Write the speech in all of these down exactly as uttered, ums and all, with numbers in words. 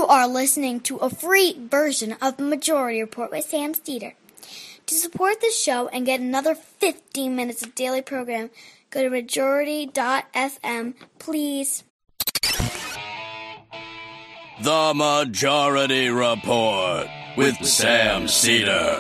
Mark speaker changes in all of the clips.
Speaker 1: are listening to a free version of Majority Report with Sam Steeder. To support the show and get another fifteen minutes of daily program, go to majority dot f m, please.
Speaker 2: The Majority Report with Sam Steeder.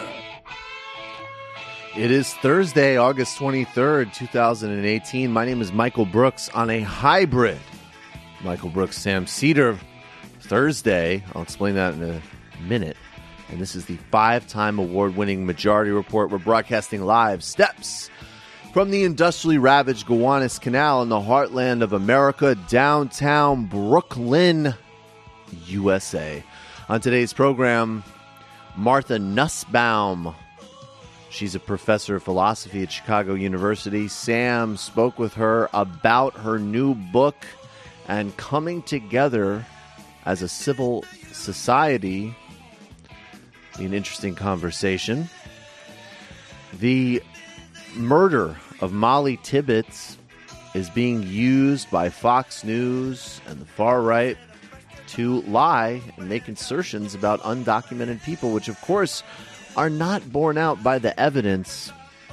Speaker 3: It is Thursday, August twenty-third, twenty eighteen. My name is Michael Brooks on a hybrid Michael Brooks, Sam Steeder Thursday. I'll explain that in a minute. And this is the five-time award-winning Majority Report. We're broadcasting live steps from the industrially ravaged Gowanus Canal in the heartland of America, downtown Brooklyn, U S A. On today's program, Martha Nussbaum. She's a professor of philosophy at Chicago University. Sam spoke with her about her new book and coming together as a civil society. An interesting conversation. The murder of Molly Tibbetts is being used by Fox News and the far right to lie and make assertions about undocumented people, which of course are not borne out by the evidence.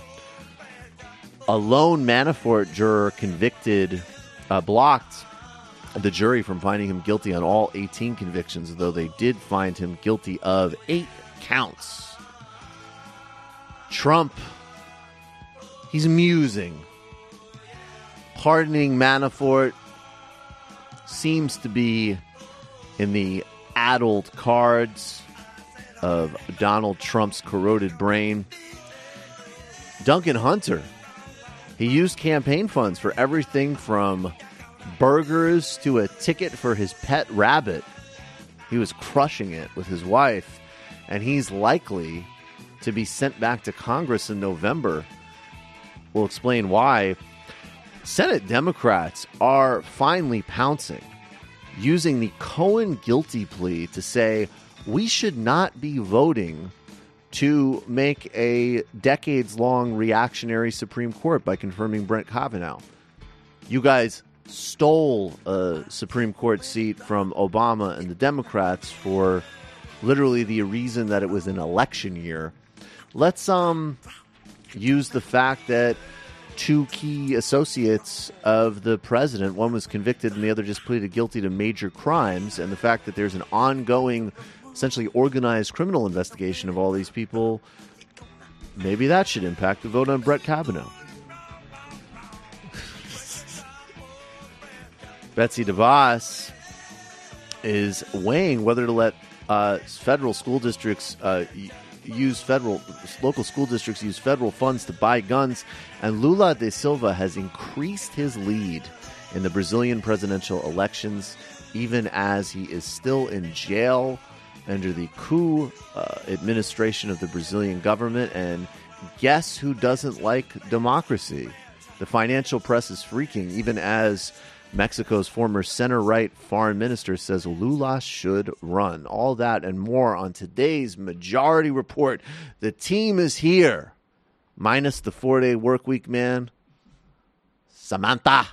Speaker 3: A lone Manafort juror convicted, uh, blocked the jury from finding him guilty on all eighteen convictions, though they did find him guilty of eight counts. Trump, he's amusing. Pardoning Manafort seems to be in the addled cards of Donald Trump's corroded brain. Duncan Hunter, he used campaign funds for everything from burgers to a ticket for his pet rabbit. He was crushing it with his wife. And he's likely to be sent back to Congress in November. We'll explain why. Senate Democrats are finally pouncing, using the Cohen guilty plea to say we should not be voting to make a decades-long reactionary Supreme Court by confirming Brett Kavanaugh. You guys stole a Supreme Court seat from Obama and the Democrats for literally the reason that it was an election year. Let's um use the fact that two key associates of the president, one was convicted and the other just pleaded guilty to major crimes, and the fact that there's an ongoing, essentially organized criminal investigation of all these people, maybe that should impact the vote on Brett Kavanaugh. Betsy DeVos is weighing whether to let Uh, federal school districts uh, use federal, local school districts use federal funds to buy guns, and Lula da Silva has increased his lead in the Brazilian presidential elections, even as he is still in jail under the coup uh, administration of the Brazilian government. And guess who doesn't like democracy? The financial press is freaking, even as Mexico's former center-right foreign minister says Lula should run. All that and more on today's Majority Report. The team is here, minus the four-day work week man. Samantha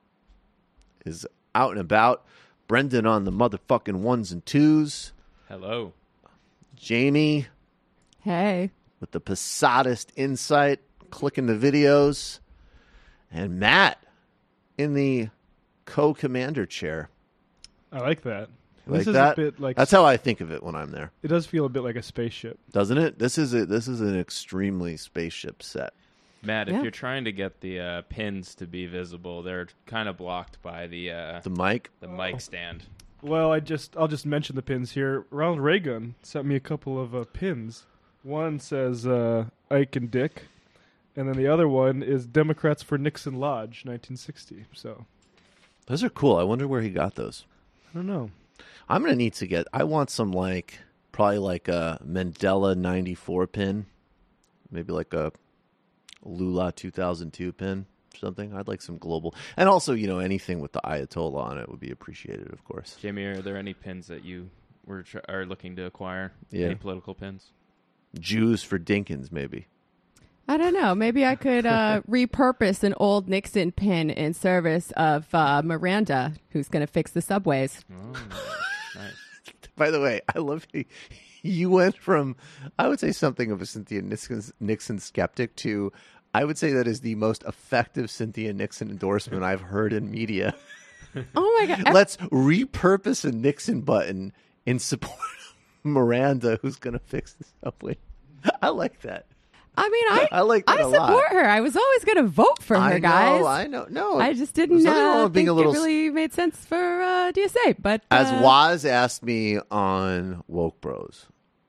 Speaker 3: is out and about. Brendan on the motherfucking ones and twos.
Speaker 4: Hello.
Speaker 3: Jamie.
Speaker 5: Hey.
Speaker 3: With the Posadist insight, clicking the videos. And Matt in the co-commander chair.
Speaker 6: I like that.
Speaker 3: Like
Speaker 6: this is
Speaker 3: that?
Speaker 6: a bit like
Speaker 3: That's how I think of it when I'm there.
Speaker 6: It does feel a bit like a spaceship,
Speaker 3: doesn't it? This is a, this is an extremely spaceship set.
Speaker 4: Matt,
Speaker 5: Yeah.
Speaker 4: if you're trying to get the uh, pins to be visible, they're kind of blocked by the uh,
Speaker 3: The mic.
Speaker 4: the mic stand.
Speaker 6: Well, I just I'll just mention the pins here. Ronald Reagan sent me a couple of uh, pins. One says uh, Ike and Dick, and then the other one is Democrats for Nixon Lodge, nineteen sixty. So
Speaker 3: Those are cool. I wonder where he got those.
Speaker 6: I don't know.
Speaker 3: I'm gonna need to get. I want some like probably like a Mandela ninety-four pin, maybe like a Lula two thousand two pin or something. I'd like some global, and also you know anything with the Ayatollah on it would be appreciated, of course.
Speaker 4: Jamie, are there any pins that you were tr- are looking to acquire?
Speaker 3: Yeah.
Speaker 4: Any political pins?
Speaker 3: Jews for Dinkins, maybe.
Speaker 5: I don't know. Maybe I could uh, repurpose an old Nixon pin in service of uh, Miranda, who's going to fix the subways.
Speaker 4: Oh, nice.
Speaker 3: By the way, I love you. You went from, I would say, something of a Cynthia Nixon, Nixon skeptic to, I would say that is the most effective Cynthia Nixon endorsement I've heard in media.
Speaker 5: Oh, my God.
Speaker 3: Let's repurpose a Nixon button in support of Miranda, who's going to fix the subway. I like that.
Speaker 5: I mean, I
Speaker 3: I like that
Speaker 5: I
Speaker 3: a
Speaker 5: support
Speaker 3: lot.
Speaker 5: her. I was always going to vote for her,
Speaker 3: I know,
Speaker 5: guys.
Speaker 3: I know. No,
Speaker 5: I just
Speaker 3: there's
Speaker 5: didn't
Speaker 3: nothing wrong
Speaker 5: uh,
Speaker 3: with being
Speaker 5: think
Speaker 3: a little
Speaker 5: it really made sense for uh, D S A. But
Speaker 3: As
Speaker 5: uh,
Speaker 3: Waz asked me on Woke Bros,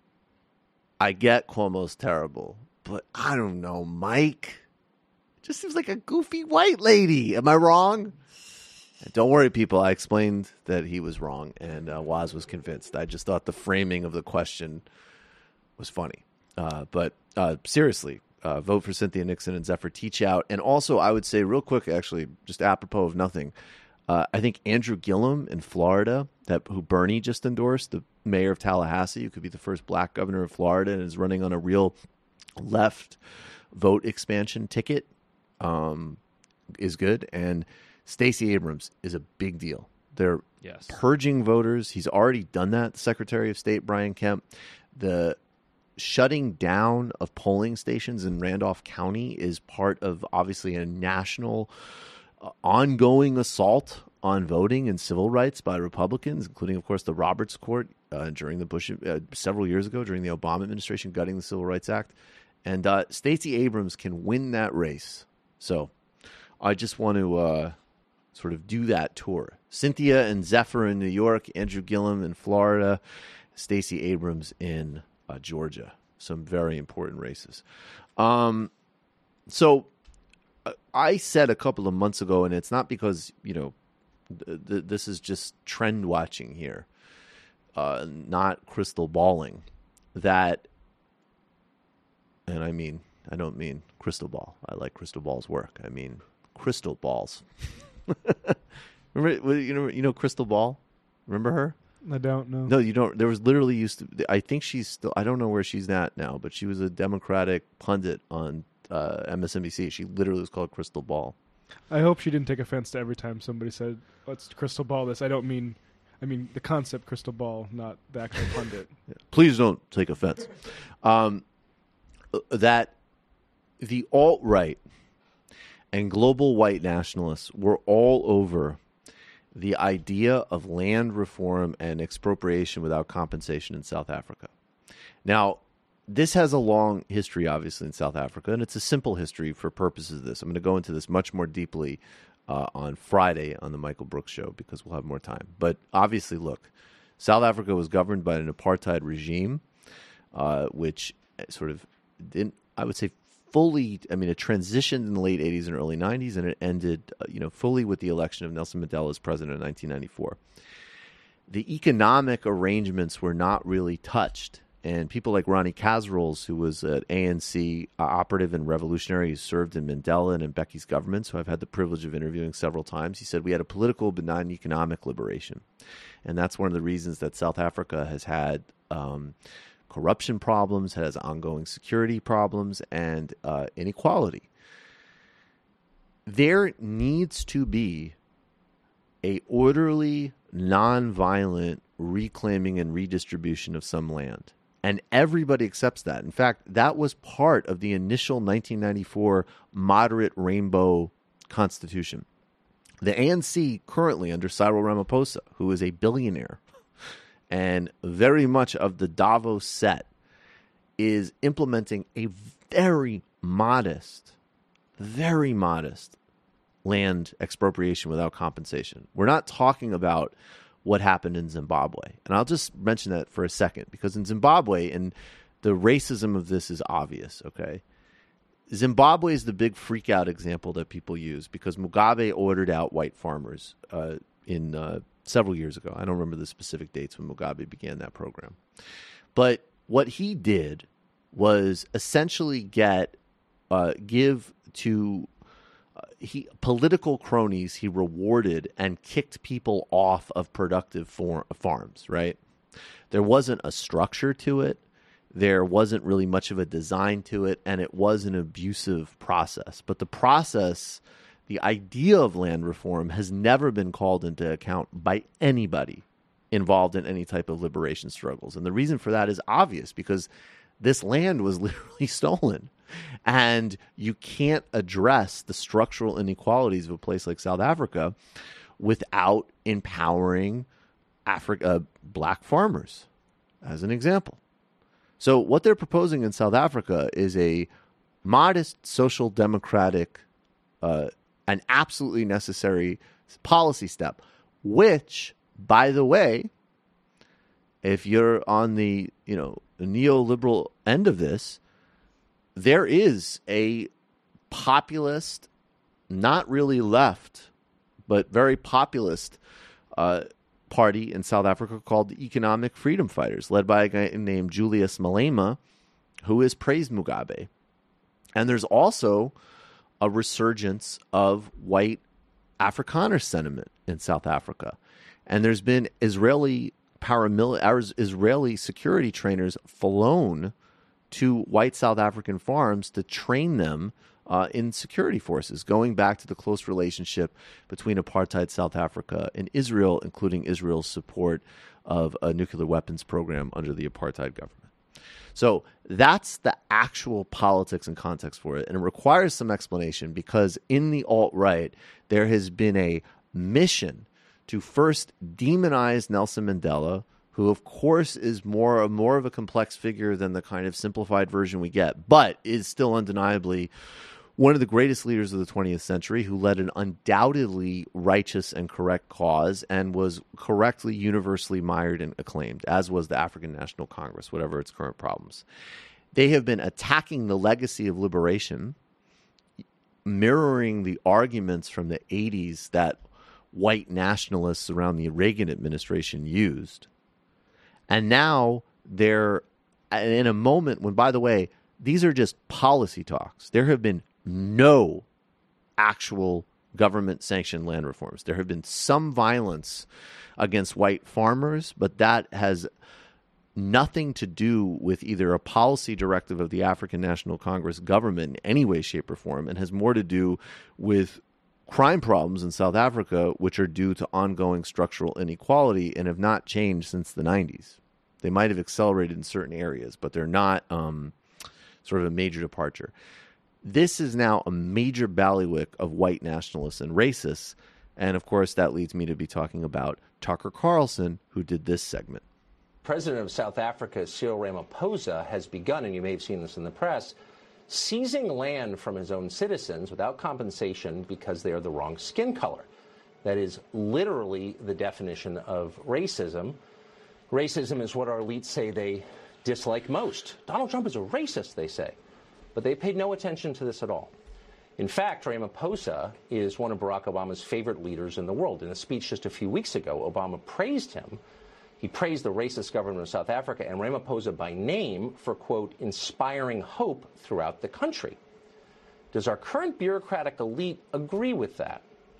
Speaker 3: I get Cuomo's terrible, but I don't know, Mike. Just seems like a goofy white lady. Am I wrong? Don't worry, people. I explained that he was wrong, and uh, Waz was convinced. I just thought the framing of the question was funny. Uh, but uh, seriously, uh, vote for Cynthia Nixon and Zephyr Teachout. And also, I would say real quick, actually, just apropos of nothing, uh, I think Andrew Gillum in Florida, that who Bernie just endorsed, the mayor of Tallahassee, who could be the first black governor of Florida and is running on a real left vote expansion ticket, um, is good. And Stacey Abrams is a big deal. They're
Speaker 4: Yes.
Speaker 3: purging voters. He's already done that, Secretary of State Brian Kemp. The shutting down of polling stations in Randolph County is part of, obviously, a national uh, ongoing assault on voting and civil rights by Republicans, including, of course, the Roberts Court uh, during the Bush, uh, several years ago, during the Obama administration, gutting the Civil Rights Act. And uh, Stacey Abrams can win that race. So I just want to uh, sort of do that tour. Cynthia and Zephyr in New York, Andrew Gillum in Florida, Stacey Abrams in uh, Georgia. Some very important races. Um, so uh, I said a couple of months ago, and it's not because, you know, th- th- this is just trend watching here, uh, not crystal balling, that, and I mean, I don't mean crystal ball. I like crystal ball's work. I mean crystal balls. Remember, you know, you know Crystal Ball? Remember her?
Speaker 6: I don't know.
Speaker 3: No, you don't. There was literally used to. I think she's still. I don't know where she's at now, but she was a Democratic pundit on uh, M S N B C. She literally was called Crystal Ball.
Speaker 6: I hope she didn't take offense to every time somebody said, "Let's crystal ball this." I don't mean, I mean the concept crystal ball, not the actual pundit.
Speaker 3: Please don't take offense. Um, that the alt-right and global white nationalists were all over the idea of land reform and expropriation without compensation in South Africa. Now, this has a long history, obviously, in South Africa, and it's a simple history for purposes of this. I'm going to go into this much more deeply uh, on Friday on the Michael Brooks Show because we'll have more time. But obviously, look, South Africa was governed by an apartheid regime, uh, which sort of didn't, I would say, fully, I mean, it transitioned in the late eighties and early nineties, and it ended, uh, you know, fully with the election of Nelson Mandela as president in nineteen ninety-four. The economic arrangements were not really touched, and people like Ronnie Kasrils, who was an A N C uh, operative and revolutionary who served in Mandela and in Becky's government, who I've had the privilege of interviewing several times, he said we had a political but not an economic liberation. And that's one of the reasons that South Africa has had um, corruption problems, has ongoing security problems, and uh, inequality. There needs to be a orderly, nonviolent reclaiming and redistribution of some land. And everybody accepts that. In fact, that was part of the initial nineteen ninety-four moderate rainbow constitution. The A N C currently under Cyril Ramaphosa, who is a billionaire, and very much of the Davos set, is implementing a very modest, very modest land expropriation without compensation. We're not talking about what happened in Zimbabwe. And I'll just mention that for a second, because in Zimbabwe, and the racism of this is obvious, okay? Zimbabwe is the big freak out example that people use because Mugabe ordered out white farmers uh, in uh, several years ago. I don't remember the specific dates when Mugabe began that program. But what he did was essentially get, uh, give to uh, he political cronies he rewarded and kicked people off of productive for, farms, right? There wasn't a structure to it. There wasn't really much of a design to it, and it was an abusive process. But the process, the idea of land reform has never been called into account by anybody involved in any type of liberation struggles. And the reason for that is obvious, because this land was literally stolen. And you can't address the structural inequalities of a place like South Africa without empowering Africa, uh, black farmers, as an example. So what they're proposing in South Africa is a modest social democratic, uh, an absolutely necessary policy step, which, by the way, if you're on the, you know, the neoliberal end of this, there is a populist, not really left, but very populist uh, party in South Africa called the Economic Freedom Fighters, led by a guy named Julius Malema, who has praised Mugabe. And there's also a resurgence of white Afrikaner sentiment in South Africa. And there's been Israeli paramilitary, Israeli security trainers flown to white South African farms to train them uh, in security forces, going back to the close relationship between apartheid South Africa and Israel, including Israel's support of a nuclear weapons program under the apartheid government. So that's the actual politics and context for it. And it requires some explanation, because in the alt-right, there has been a mission to first demonize Nelson Mandela, who, of course, is more, more of a complex figure than the kind of simplified version we get, but is still undeniably one of the greatest leaders of the twentieth century, who led an undoubtedly righteous and correct cause and was correctly universally admired and acclaimed, as was the African National Congress, whatever its current problems. They have been attacking the legacy of liberation, mirroring the arguments from the eighties that white nationalists around the Reagan administration used. And now they're in a moment when, by the way, these are just policy talks. There have been no actual government-sanctioned land reforms. There have been some violence against white farmers, but that has nothing to do with either a policy directive of the African National Congress government in any way, shape, or form, and has more to do with crime problems in South Africa, which are due to ongoing structural inequality and have not changed since the nineties. They might have accelerated in certain areas, but they're not um, sort of a major departure. This is now a major bailiwick of white nationalists and racists. And, of course, that leads me to be talking about Tucker Carlson, who did this segment.
Speaker 7: President of South Africa, Cyril Ramaphosa, has begun, and you may have seen this in the press, seizing land from his own citizens without compensation because they are the wrong skin color. That is literally the definition of racism. Racism is what our elites say they dislike most. Donald Trump is a racist, they say. But they paid no attention to this at all. In fact, Ramaphosa is one of Barack Obama's favorite leaders in the world. In a speech just a few weeks ago, Obama praised him. He praised the racist government of South Africa and Ramaphosa by name for, quote, inspiring hope throughout the country. Does our current bureaucratic elite agree with that?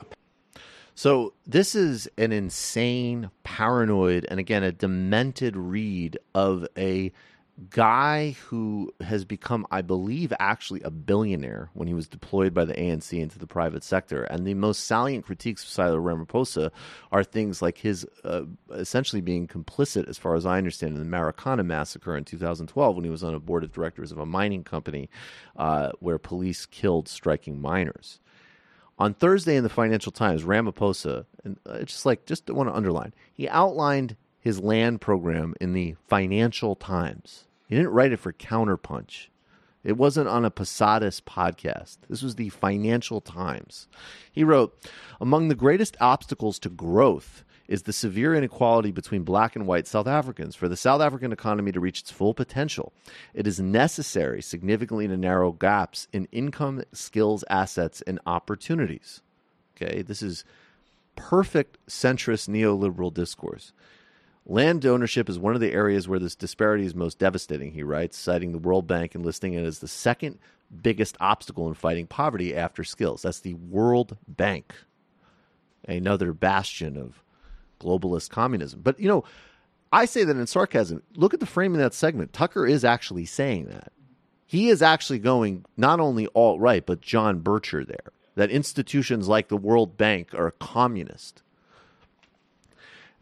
Speaker 3: So this is an insane, paranoid, and again, a demented read of a guy who has become, I believe, actually a billionaire when he was deployed by the A N C into the private sector. And the most salient critiques of Cyril Ramaphosa are things like his uh, essentially being complicit, as far as I understand, in the Marikana massacre in two thousand twelve when he was on a board of directors of a mining company uh, where police killed striking miners. On Thursday in the Financial Times, Ramaphosa, and it's just like, just want to underline, he outlined his land program in the Financial Times. He didn't write it for Counterpunch. It wasn't on a Posadas podcast. This was the Financial Times. He wrote, among the greatest obstacles to growth is the severe inequality between black and white South Africans. For the South African economy to reach its full potential, it is necessary significantly to narrow gaps in income, skills, assets, and opportunities. Okay, this is perfect centrist neoliberal discourse. Land ownership is one of the areas where this disparity is most devastating, he writes, citing the World Bank and listing it as the second biggest obstacle in fighting poverty after skills. That's the World Bank, another bastion of globalist communism. But, you know, I say that in sarcasm. Look at the frame of that segment. Tucker is actually saying that. He is actually going not only alt-right, but John Bircher there, that institutions like the World Bank are communist.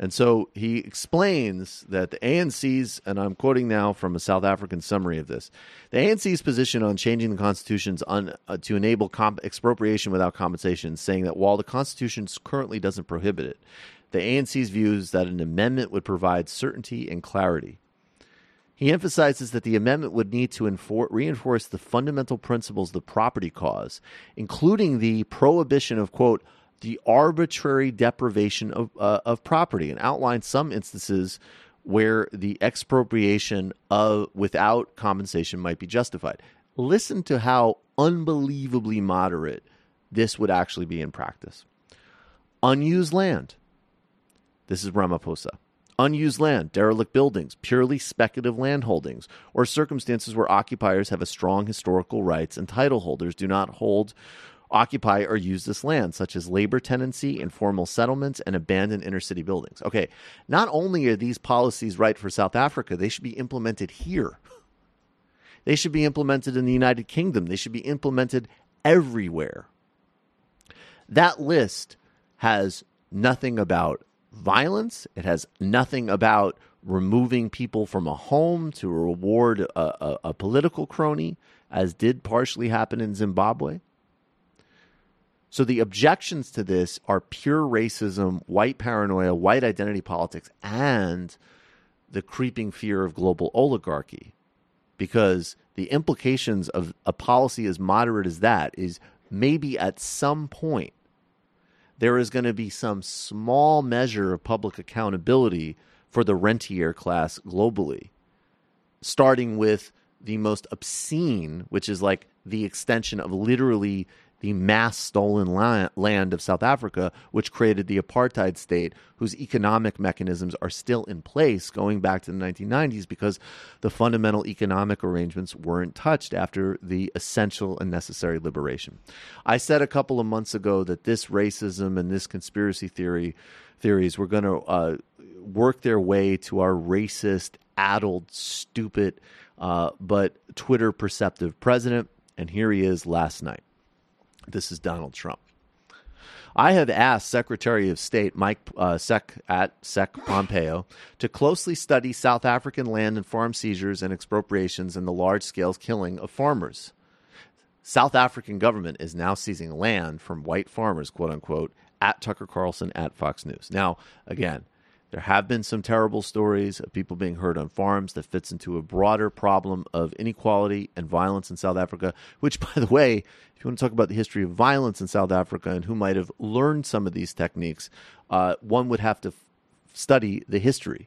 Speaker 3: And so he explains that the A N C's, and I'm quoting now from a South African summary of this, the A N C's position on changing the constitutions on, uh, to enable comp- expropriation without compensation, saying that while the Constitution currently doesn't prohibit it, the A N C's views that an amendment would provide certainty and clarity. He emphasizes that the amendment would need to enfor- reinforce the fundamental principles of the property cause, including the prohibition of, quote, the arbitrary deprivation of uh, of property, and outline some instances where the expropriation of without compensation might be justified. Listen to how unbelievably moderate this would actually be in practice. Unused land. This is Ramaphosa. Unused land, derelict buildings, purely speculative land holdings, or circumstances where occupiers have a strong historical rights and title holders do not hold occupy or use this land, such as labor tenancy, informal settlements, and abandoned inner-city buildings. Okay, not only are these policies right for South Africa, they should be implemented here. They should be implemented in the United Kingdom. They should be implemented everywhere. That list has nothing about violence. It has nothing about removing people from a home to reward a, a, a political crony, as did partially happen in Zimbabwe. So the objections to this are pure racism, white paranoia, white identity politics, and the creeping fear of global oligarchy. Because the implications of a policy as moderate as that is maybe at some point there is going to be some small measure of public accountability for the rentier class globally, starting with the most obscene, which is like the extension of literally the mass stolen land of South Africa, which created the apartheid state, whose economic mechanisms are still in place going back to the nineteen nineties because the fundamental economic arrangements weren't touched after the essential and necessary liberation. I said a couple of months ago that this racism and this conspiracy theory theories were going to uh, work their way to our racist, addled, stupid, uh, but Twitter perceptive president, and here he is last night. This is Donald Trump. I have asked Secretary of State Mike uh, Sec at Sec Pompeo to closely study South African land and farm seizures and expropriations and the large-scale killing of farmers. South African government is now seizing land from white farmers, quote unquote, at Tucker Carlson at Fox News. Now, again, there have been some terrible stories of people being hurt on farms that fits into a broader problem of inequality and violence in South Africa, which, by the way, if you want to talk about the history of violence in South Africa and who might have learned some of these techniques, uh, one would have to f- study the history.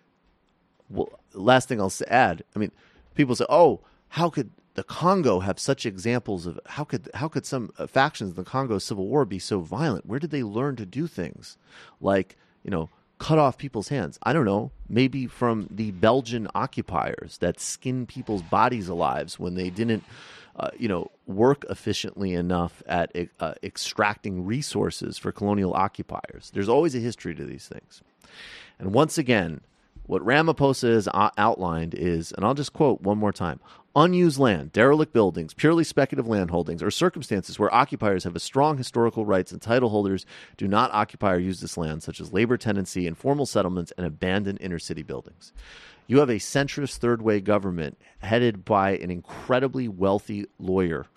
Speaker 3: Well, last thing I'll add, I mean, people say, oh, how could the Congo have such examples of, how could how could some uh, factions in the Congo Civil War be so violent? Where did they learn to do things like, you know, cut off people's hands? I don't know, maybe from the Belgian occupiers that skinned people's bodies alive when they didn't, uh, you know, work efficiently enough at uh, extracting resources for colonial occupiers. There's always a history to these things. And once again, what Ramaphosa has outlined is, and I'll just quote one more time, unused land, derelict buildings, purely speculative land holdings, or circumstances where occupiers have a strong historical rights and title holders do not occupy or use this land, such as labor tenancy, informal settlements, and abandoned inner-city buildings. You have a centrist third-way government headed by an incredibly wealthy lawyer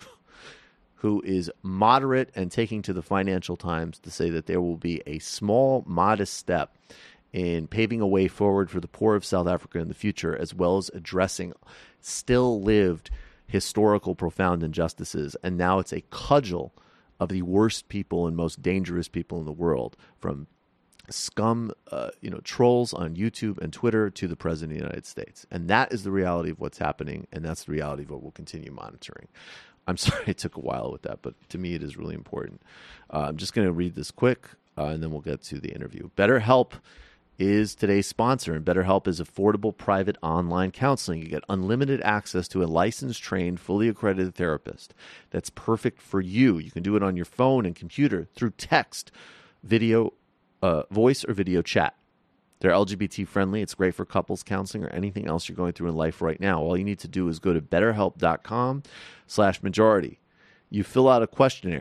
Speaker 3: who is moderate and taking to the Financial Times to say that there will be a small, modest step in paving a way forward for the poor of South Africa in the future, as well as addressing still lived historical profound injustices. And now it's a cudgel of the worst people and most dangerous people in the world, from scum, uh, you know, trolls on YouTube and Twitter to the President of the United States. And that is the reality of what's happening, and that's the reality of what we'll continue monitoring. I'm sorry it took a while with that, but to me it is really important. Uh, I'm just going to read this quick, uh, and then we'll get to the interview. BetterHelp is today's sponsor, and BetterHelp is affordable private online counseling. You get unlimited access to a licensed, trained, fully accredited therapist that's perfect for you. You can do it on your phone and computer through text, video, uh, voice, or video chat. They're L G B T friendly. It's great for couples counseling or anything else you're going through in life right now. All you need to do is go to betterhelp.com slash majority. You fill out a questionnaire.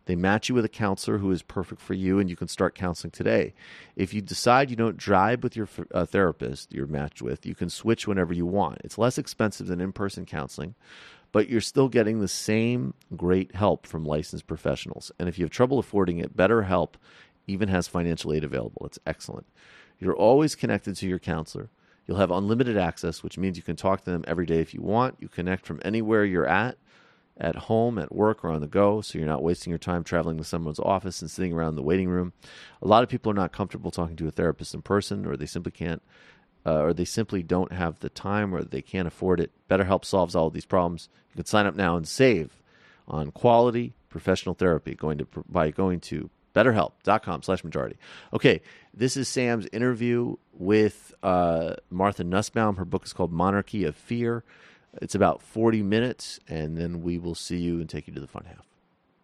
Speaker 3: They match you with a counselor who is perfect for you, and you can start counseling today. If you decide you don't jibe with your uh, therapist you're matched with, you can switch whenever you want. It's less expensive than in-person counseling, but you're still getting the same great help from licensed professionals. And if you have trouble affording it, BetterHelp even has financial aid available. It's excellent. You're always connected to your counselor. You'll have unlimited access, which means you can talk to them every day if you want. You connect from anywhere you're at, at home, at work, or on the go, so you're not wasting your time traveling to someone's office and sitting around in the waiting room. A lot of people are not comfortable talking to a therapist in person, or they simply can't, uh, or they simply don't have the time, or they can't afford it. BetterHelp solves all of these problems. You can sign up now and save on quality professional therapy going to by going to BetterHelp.com slash majority. Okay, this is Sam's interview with uh, Martha Nussbaum. Her book is called Monarchy of Fear. It's about forty minutes, and then we will see you and take you to the fun half.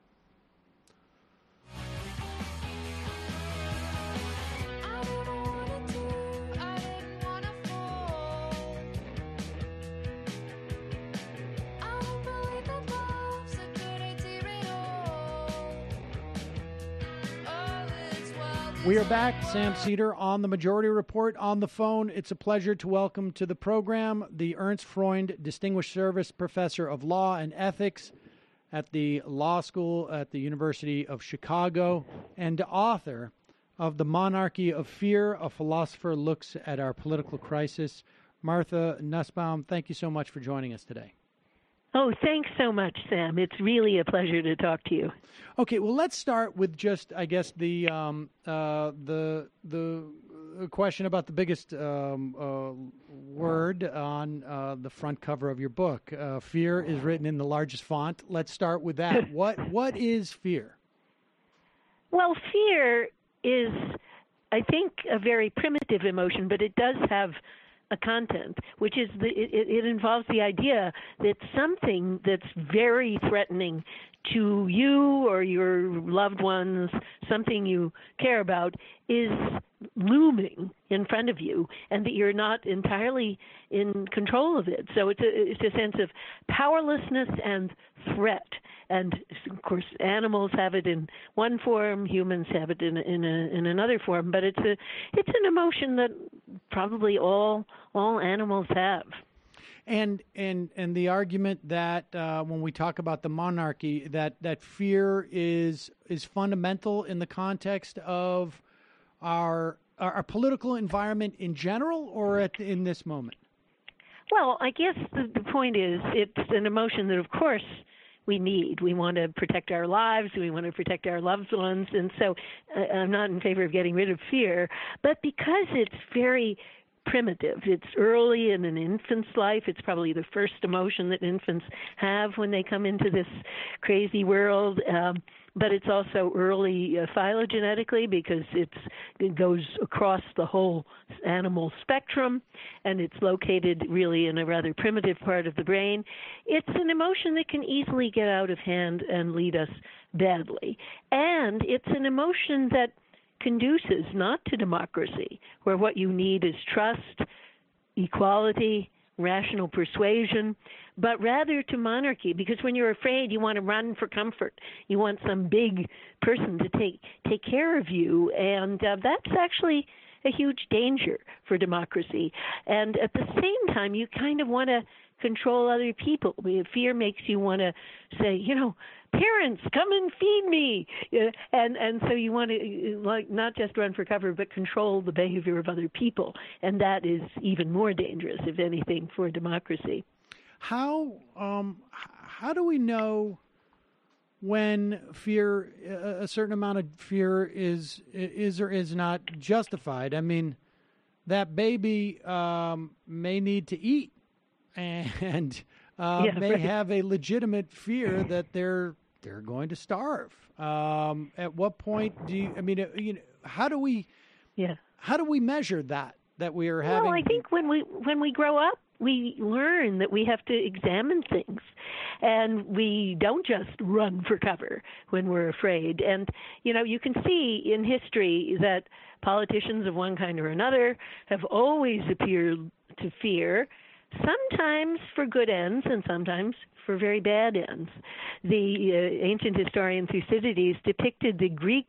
Speaker 8: We are back. Sam Seder on the Majority Report on the phone. It's a pleasure to welcome to the program the Ernst Freund Distinguished Service Professor of Law and Ethics at the Law School at the University of Chicago and author of The Monarchy of Fear, A Philosopher Looks at Our Political Crisis. Martha Nussbaum, thank you so much for joining us today.
Speaker 9: Oh, thanks so much, Sam. It's really a pleasure to talk to you.
Speaker 8: Okay, well, let's start with just, I guess, the um, uh, the the question about the biggest um, uh, word on uh, the front cover of your book. Uh, fear is written in the largest font. Let's start with that. what what is fear?
Speaker 9: Well, fear is, I think, a very primitive emotion, but it does have a content, which is the, it, it involves the idea that something that's very threatening to you or your loved ones, something you care about, is looming in front of you, and that you're not entirely in control of it. So it's a, it's a sense of powerlessness and threat. And of course, animals have it in one form, humans have it in in, a, in another form. But it's a it's an emotion that probably all all animals have.
Speaker 8: And and and the argument that uh, when we talk about the monarchy, that, that fear is is fundamental in the context of our our, our political environment in general, or at in this moment.
Speaker 9: Well, I guess the, the point is it's an emotion that, of course, we need. We want to protect our lives. We want to protect our loved ones. And so uh, I'm not in favor of getting rid of fear. But because it's very primitive, it's early in an infant's life. It's probably the first emotion that infants have when they come into this crazy world. Um, but it's also early uh, phylogenetically because it's, it goes across the whole animal spectrum, and it's located really in a rather primitive part of the brain. It's an emotion that can easily get out of hand and lead us badly. And it's an emotion that conduces not to democracy, where what you need is trust, equality, rational persuasion, but rather to monarchy, because when you're afraid, you want to run for comfort. You want some big person to take take care of you, and uh, that's actually a huge danger for democracy. And at the same time, you kind of want to control other people. Fear makes you want to say, you know, parents, come and feed me. And and so you want to, like, not just run for cover, but control the behavior of other people. And that is even more dangerous, if anything, for democracy.
Speaker 8: How um, how do we know when fear, a certain amount of fear is is or is not justified? I mean, that baby um, may need to eat and uh,
Speaker 9: yeah,
Speaker 8: may
Speaker 9: right.
Speaker 8: have a legitimate fear that they're they're going to starve. Um, at what point do you? I mean, you know, how do we?
Speaker 9: Yeah.
Speaker 8: How do we measure that that we are having?
Speaker 9: Well, I think when we when we grow up, we learn that we have to examine things, and we don't just run for cover when we're afraid. And, you know, you can see in history that politicians of one kind or another have always appeared to fear sometimes for good ends and sometimes for very bad ends. The uh, ancient historian Thucydides depicted the Greek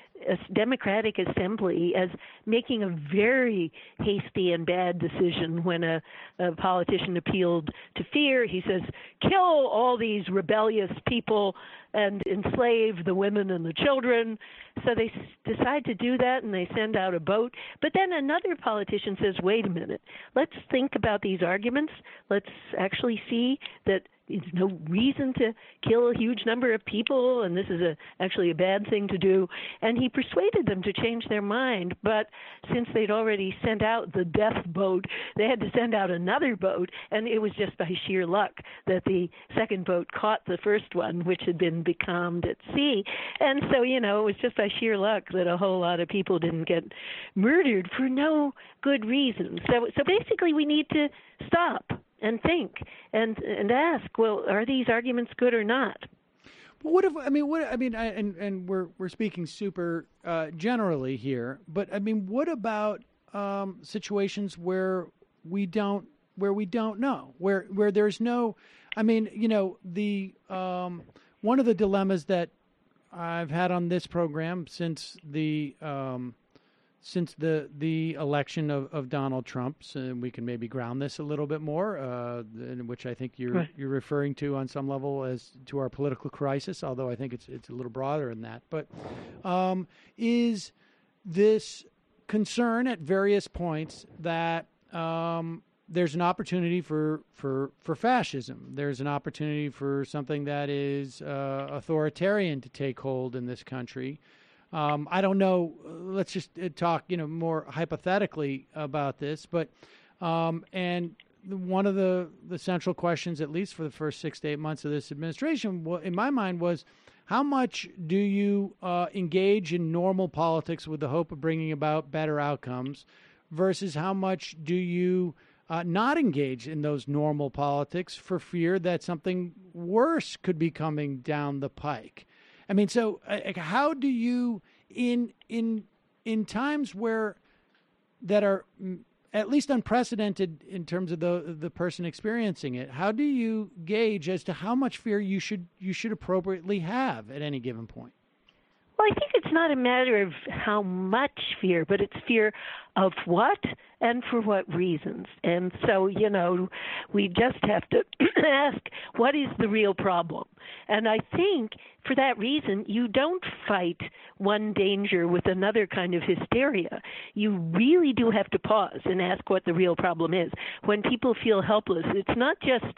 Speaker 9: Democratic Assembly as making a very hasty and bad decision when a, a politician appealed to fear. He says, kill all these rebellious people and enslave the women and the children. So they s- decide to do that, and they send out a boat. But then another politician says, wait a minute, let's think about these arguments. Let's actually see that there's no reason to kill a huge number of people, and this is a, actually a bad thing to do. And he persuaded them to change their mind, but since they'd already sent out the death boat, they had to send out another boat, and it was just by sheer luck that the second boat caught the first one, which had been becalmed at sea. And so, you know, it was just by sheer luck that a whole lot of people didn't get murdered for no good reason. So, so basically we need to stop and think and and ask, well, are these arguments good or not?
Speaker 8: Well, what if I mean what I mean I, and and we're we're speaking super uh, generally here, but I mean, what about um, situations where we don't where we don't know, where where there's no, I mean, you know, the um, one of the dilemmas that I've had on this program since the um, since the the election of, of Donald Trump, so we can maybe ground this a little bit more, uh, in which I think you're
Speaker 9: right.
Speaker 8: you're referring to on some level as to our political crisis, although I think it's it's a little broader than that. But um, is this concern at various points that um, there's an opportunity for, for for fascism? There's an opportunity for something that is uh, authoritarian to take hold in this country. Um, I don't know. Let's just talk, you know, more hypothetically about this. But um, and one of the, the central questions, at least for the first six to eight months of this administration, in my mind, was how much do you uh, engage in normal politics with the hope of bringing about better outcomes, versus how much do you uh, not engage in those normal politics for fear that something worse could be coming down the pike? I mean, so uh, how do you, in in in times where that are at least unprecedented in terms of the the person experiencing it, how do you gauge as to how much fear you should you should appropriately have at any given point?
Speaker 9: Well, I think it's not a matter of how much fear, but it's fear of what and for what reasons. And so, you know, we just have to ask, what is the real problem? And I think for that reason, you don't fight one danger with another kind of hysteria. You really do have to pause and ask what the real problem is. When people feel helpless, it's not just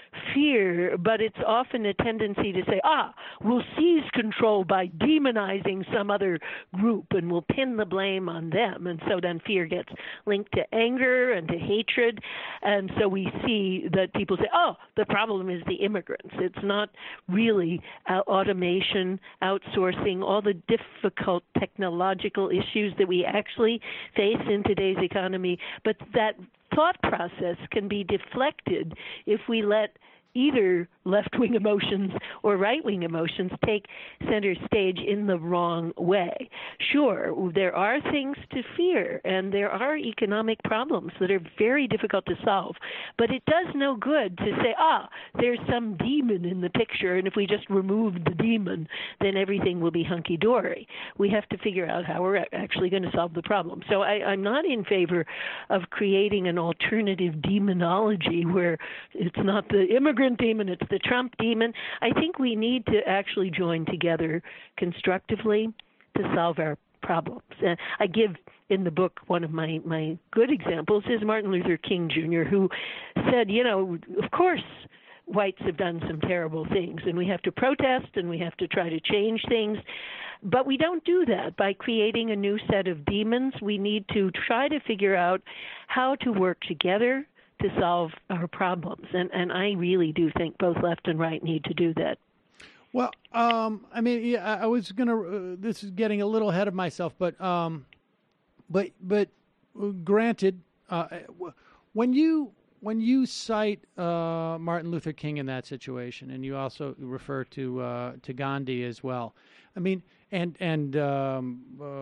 Speaker 9: fear, but it's often a tendency to say, ah, we'll seize control by demonizing some other group and we'll pin the blame on them. And so then fear gets linked to anger and to hatred. And so we see that people say, oh, the problem is the immigrants. It's not really uh, automation, outsourcing, all the difficult technological issues that we actually face in today's economy. But that thought process can be deflected if we let either left-wing emotions or right-wing emotions take center stage in the wrong way. Sure, there are things to fear, and there are economic problems that are very difficult to solve, but it does no good to say, ah, there's some demon in the picture, and if we just remove the demon, then everything will be hunky-dory. We have to figure out how we're actually going to solve the problem. So I, I'm not in favor of creating an alternative demonology where it's not the immigrant demon, it's the Trump demon. I think we need to actually join together constructively to solve our problems. Uh, I give in the book one of my, my good examples is Martin Luther King Junior, who said, you know, of course whites have done some terrible things, and we have to protest and we have to try to change things. But we don't do that by creating a new set of demons. We need to try to figure out how to work together to solve our problems. And and I really do think both left and right need to do that.
Speaker 8: Well, um, I mean, yeah, I was going to, uh, this is getting a little ahead of myself, but, um, but, but granted, uh, when you, when you cite uh, Martin Luther King in that situation, and you also refer to, uh, to Gandhi as well, I mean, and, and um,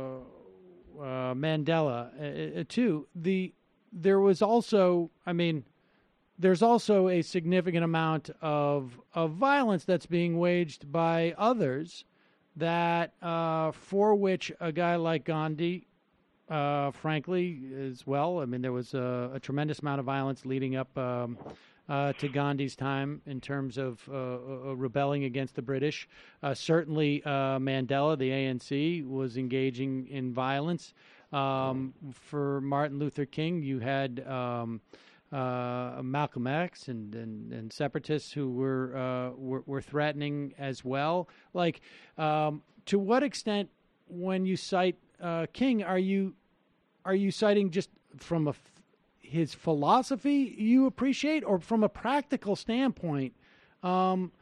Speaker 8: uh, uh, Mandela uh, too, the, there was also, I mean, there's also a significant amount of of violence that's being waged by others that uh, for which a guy like Gandhi, uh, frankly, as well. I mean, there was a, a tremendous amount of violence leading up um, uh, to Gandhi's time in terms of uh, uh, rebelling against the British. Uh, certainly, uh, Mandela, the A N C, was engaging in violence. Um, for Martin Luther King, you had um, uh, Malcolm X and, and, and separatists who were, uh, were were threatening as well. Like, um, to what extent, when you cite uh, King, are you are you citing just from a his philosophy you appreciate, or from a practical standpoint? Um,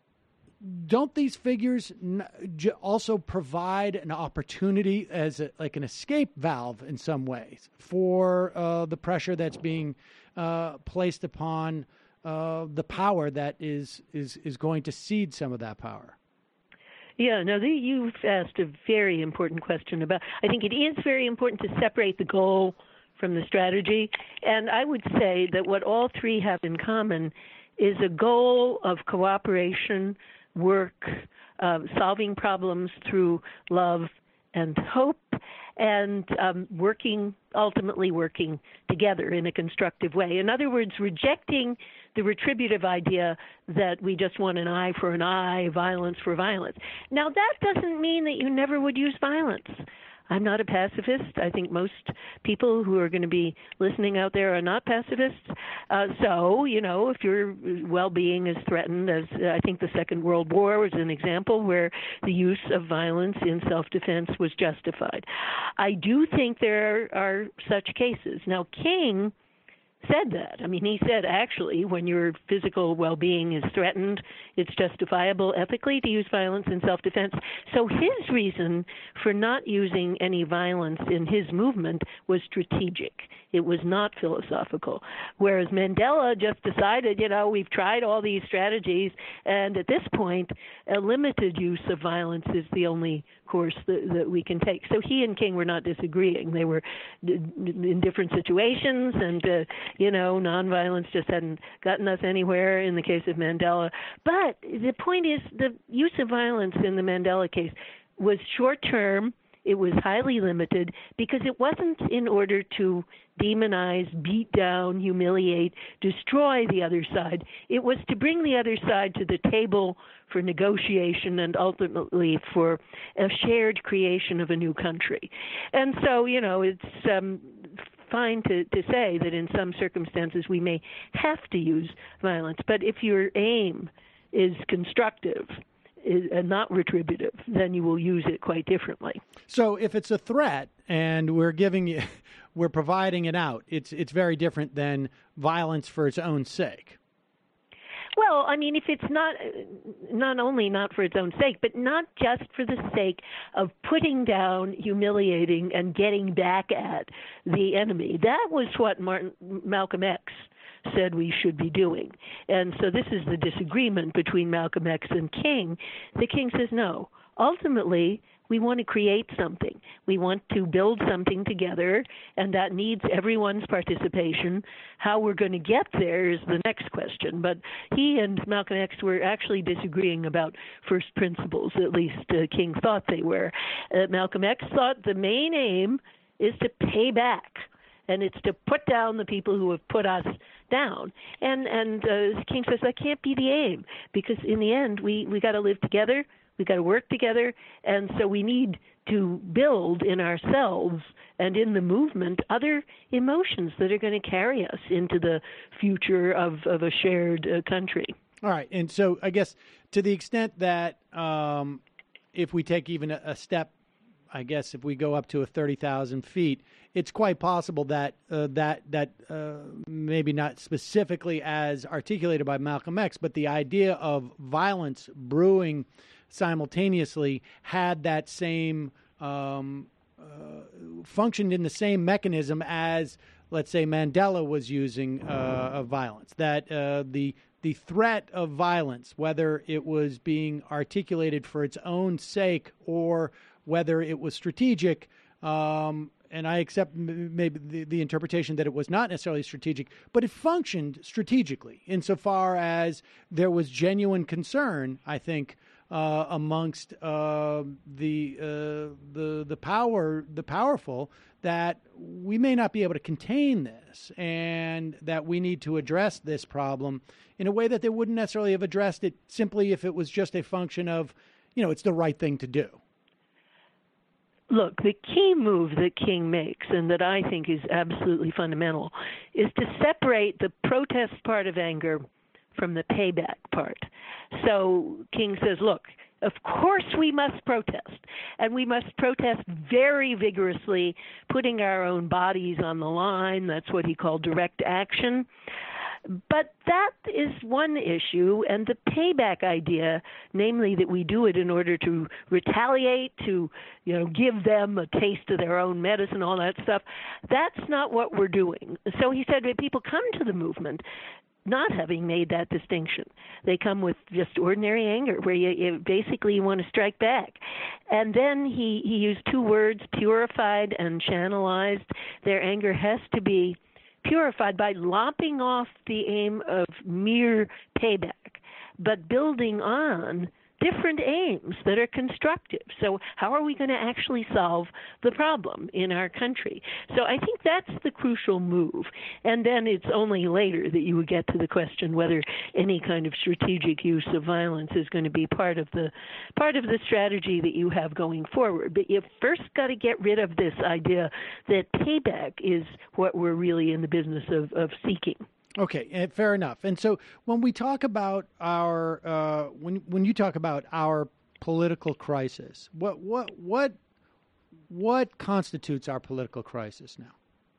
Speaker 8: Don't these figures also provide an opportunity as a, like an escape valve in some ways for uh, the pressure that's being uh, placed upon uh, the power that is, is is going to cede some of that power?
Speaker 9: Yeah, no, the, you've asked a very important question about. I think it is very important to separate the goal from the strategy, and I would say that what all three have in common is a goal of cooperation, work, uh, solving problems through love and hope, and um, working, ultimately working together in a constructive way. In other words, rejecting the retributive idea that we just want an eye for an eye, violence for violence. Now, that doesn't mean that you never would use violence. I'm not a pacifist. I think most people who are going to be listening out there are not pacifists. Uh, so, you know, if your well-being is threatened, as uh, I think the Second World War was an example where the use of violence in self-defense was justified. I do think there are such cases. Now, King said that. I mean, he said, actually, when your physical well-being is threatened, it's justifiable ethically to use violence in self-defense. So his reason for not using any violence in his movement was strategic. It was not philosophical. Whereas Mandela just decided, you know, we've tried all these strategies, and at this point, a limited use of violence is the only course that, that we can take. So he and King were not disagreeing. They were d- d- in different situations, and, uh, you know, nonviolence just hadn't gotten us anywhere in the case of Mandela. But the point is, the use of violence in the Mandela case was short-term. It was highly limited because it wasn't in order to demonize, beat down, humiliate, destroy the other side. It was to bring the other side to the table for negotiation and ultimately for a shared creation of a new country. And so, you know, it's um, fine to, to say that in some circumstances we may have to use violence, but if your aim is constructive and not retributive, then you will use it quite differently.
Speaker 8: So if it's a threat and we're giving you, we're providing it out, it's it's very different than violence for its own sake.
Speaker 9: Well, I mean, if it's not not only not for its own sake, but not just for the sake of putting down, humiliating, and getting back at the enemy. That was what Martin, Malcolm X said we should be doing. And so this is the disagreement between Malcolm X and King. The King says, no, ultimately, we want to create something. We want to build something together, and that needs everyone's participation. How we're going to get there is the next question. But he and Malcolm X were actually disagreeing about first principles, at least uh, King thought they were. Uh, Malcolm X thought the main aim is to pay back, and it's to put down the people who have put us down. And and uh, King says that can't be the aim, because in the end, we, we got to live together. We've got to work together, and so we need to build in ourselves and in the movement other emotions that are going to carry us into the future of, of a shared uh, country.
Speaker 8: All right, and so I guess to the extent that um, if we take even a, a step, I guess if we go up to a thirty thousand feet, it's quite possible that uh, that that uh, maybe not specifically as articulated by Malcolm X, but the idea of violence brewing simultaneously had that same um, uh, functioned in the same mechanism as, let's say, Mandela was using uh, of violence. That uh, the the threat of violence, whether it was being articulated for its own sake or whether it was strategic, um, and I accept maybe the, the interpretation that it was not necessarily strategic, but it functioned strategically insofar as there was genuine concern, I think, uh, amongst uh, the uh, the the power the powerful that we may not be able to contain this, and that we need to address this problem in a way that they wouldn't necessarily have addressed it simply if it was just a function of, you know, it's the right thing to do.
Speaker 9: Look, the key move that King makes, and that I think is absolutely fundamental, is to separate the protest part of anger from the payback part. So King says, look, of course we must protest, and we must protest very vigorously, putting our own bodies on the line. That's what he called direct action. But that is one issue, and the payback idea, namely that we do it in order to retaliate, to, you know, give them a taste of their own medicine, all that stuff, that's not what we're doing. So he said that people come to the movement not having made that distinction. They come with just ordinary anger, where you, you basically want to strike back. And then he, he used two words, purified and channelized. Their anger has to be purified by lopping off the aim of mere payback, but building on different aims that are constructive. So how are we going to actually solve the problem in our country? So I think that's the crucial move. And then it's only later that you would get to the question whether any kind of strategic use of violence is going to be part of the part of the strategy that you have going forward. But you've first got to get rid of this idea that payback is what we're really in the business of, of seeking.
Speaker 8: Okay, fair enough. And so when we talk about our, uh, when when you talk about our political crisis, what what what what constitutes our political crisis now?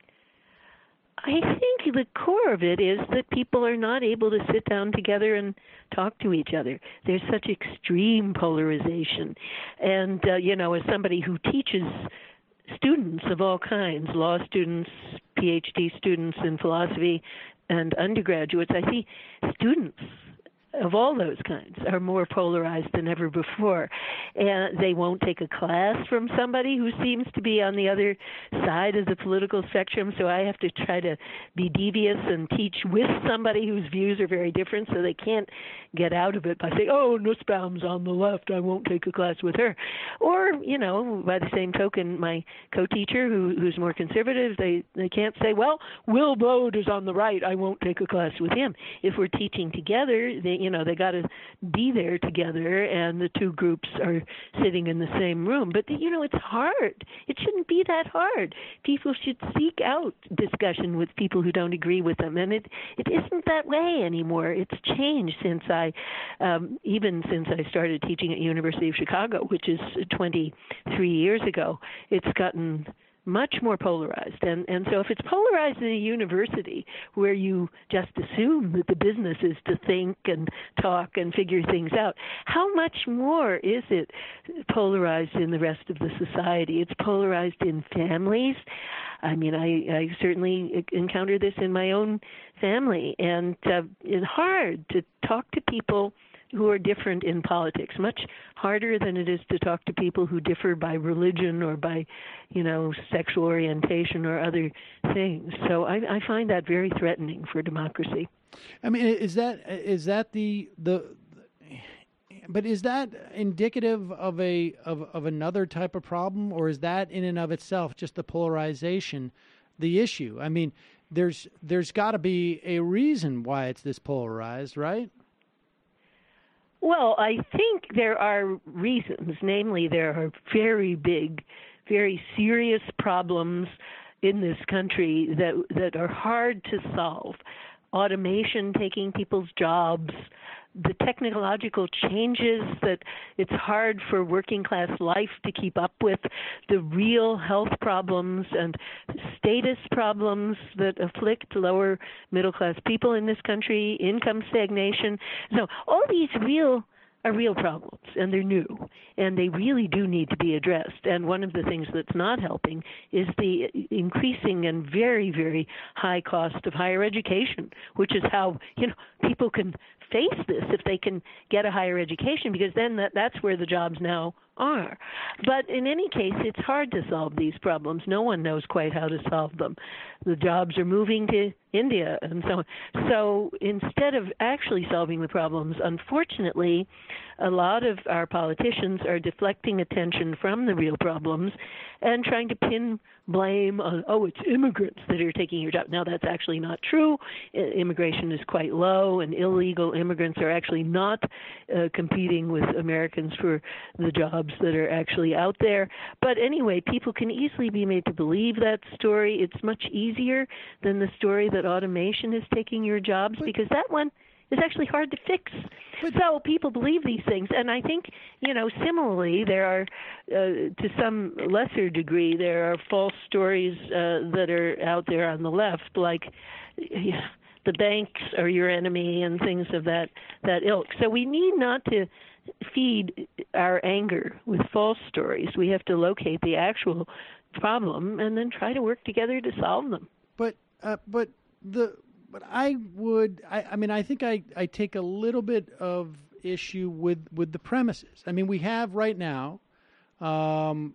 Speaker 9: I think the core of it is that people are not able to sit down together and talk to each other. There's such extreme polarization, and uh, you know, as somebody who teaches students of all kinds, law students, P H D students in philosophy, and undergraduates, I see students of all those kinds are more polarized than ever before. And they won't take a class from somebody who seems to be on the other side of the political spectrum, so I have to try to be devious and teach with somebody whose views are very different, so they can't get out of it by saying, oh, Nussbaum's on the left, I won't take a class with her. Or, you know, by the same token, my co-teacher who, who's more conservative, they, they can't say, well, Will Bode is on the right, I won't take a class with him. If we're teaching together, they, you know, they got to be there together, and the two groups are sitting in the same room. But, you know, it's hard. It shouldn't be that hard. People should seek out discussion with people who don't agree with them, and it, it isn't that way anymore. It's changed since I, um, even since I started teaching at University of Chicago, which is twenty-three years ago. It's gotten much more polarized. And, and so if it's polarized in a university where you just assume that the business is to think and talk and figure things out, how much more is it polarized in the rest of the society? It's polarized in families. I mean, I, I certainly encounter this in my own family, and uh, it's hard to talk to people who are different in politics, much harder than it is to talk to people who differ by religion or by, you know, sexual orientation or other things. So I, I find that very threatening for democracy.
Speaker 8: I mean, is that is that the the but is that indicative of a of, of another type of problem, or is that in and of itself just the polarization, the issue? I mean, there's there's got to be a reason why it's this polarized, right?
Speaker 9: Well, I think there are reasons. Namely, there are very big, very serious problems in this country that that are hard to solve. Automation taking people's jobs, the technological changes that it's hard for working class life to keep up with, the real health problems and status problems that afflict lower middle class people in this country, income stagnation. So all these real are real problems, and they're new, and they really do need to be addressed. And one of the things that's not helping is the increasing and very, very high cost of higher education, which is how, you know, people can face this if they can get a higher education, because then that, that's where the jobs now are. But in any case, it's hard to solve these problems. No one knows quite how to solve them. The jobs are moving to India and so on. So instead of actually solving the problems, unfortunately, a lot of our politicians are deflecting attention from the real problems and trying to pin blame on, oh, it's immigrants that are taking your job. Now, that's actually not true. Immigration is quite low, and illegal immigrants are actually not uh, competing with Americans for the jobs that are actually out there. But anyway, people can easily be made to believe that story. It's much easier than the story that automation is taking your jobs, because that one is actually hard to fix. So people believe these things. And I think, you know, similarly, there are, uh, to some lesser degree, there are false stories uh, that are out there on the left, like yeah, the banks are your enemy and things of that, that ilk. So we need not to feed our anger with false stories. We have to locate the actual problem and then try to work together to solve them.
Speaker 8: But uh, but the but I would I, I mean I think I, I take a little bit of issue with, with the premises. I mean, we have right now, um,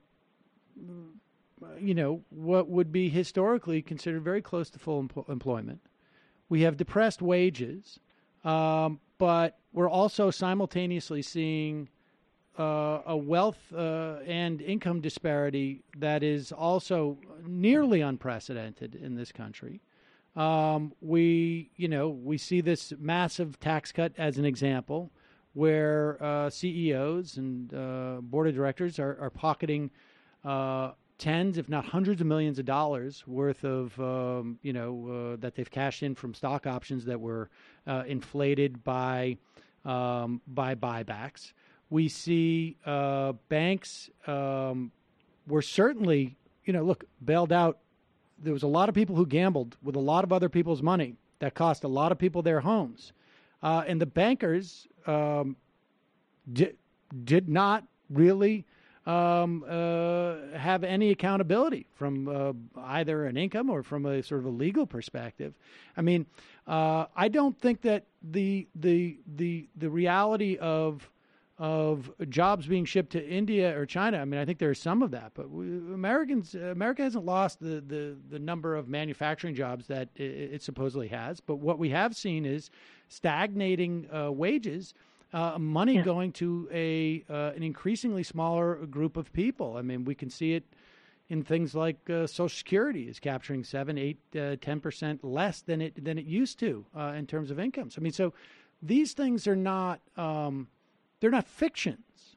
Speaker 8: you know, what would be historically considered very close to full em- employment. We have depressed wages, um, but we're also simultaneously seeing uh, a wealth uh, and income disparity that is also nearly unprecedented in this country. Um, we, you know, we see this massive tax cut as an example, where uh, C E Os and uh, board of directors are, are pocketing uh, tens, if not hundreds of millions of dollars worth of, um, you know, uh, that they've cashed in from stock options that were uh, inflated by um, by buybacks. We see uh, banks um, were certainly, you know, look, bailed out. There was a lot of people who gambled with a lot of other people's money that cost a lot of people their homes. Uh, and the bankers um, did, did not really um, uh, have any accountability from uh, either an income or from a sort of a legal perspective. I mean, uh, I don't think that the the the the reality of of jobs being shipped to India or China. I mean, I think there is some of that, but we, Americans, America hasn't lost the, the, the number of manufacturing jobs that it, it supposedly has. But what we have seen is stagnating uh, wages, uh, money yeah. going to a uh, an increasingly smaller group of people. I mean, we can see it in things like uh, Social Security is capturing seven, eight, uh, ten percent less than it than it used to uh, in terms of incomes. I mean, so these things are not. Um, They're not fictions.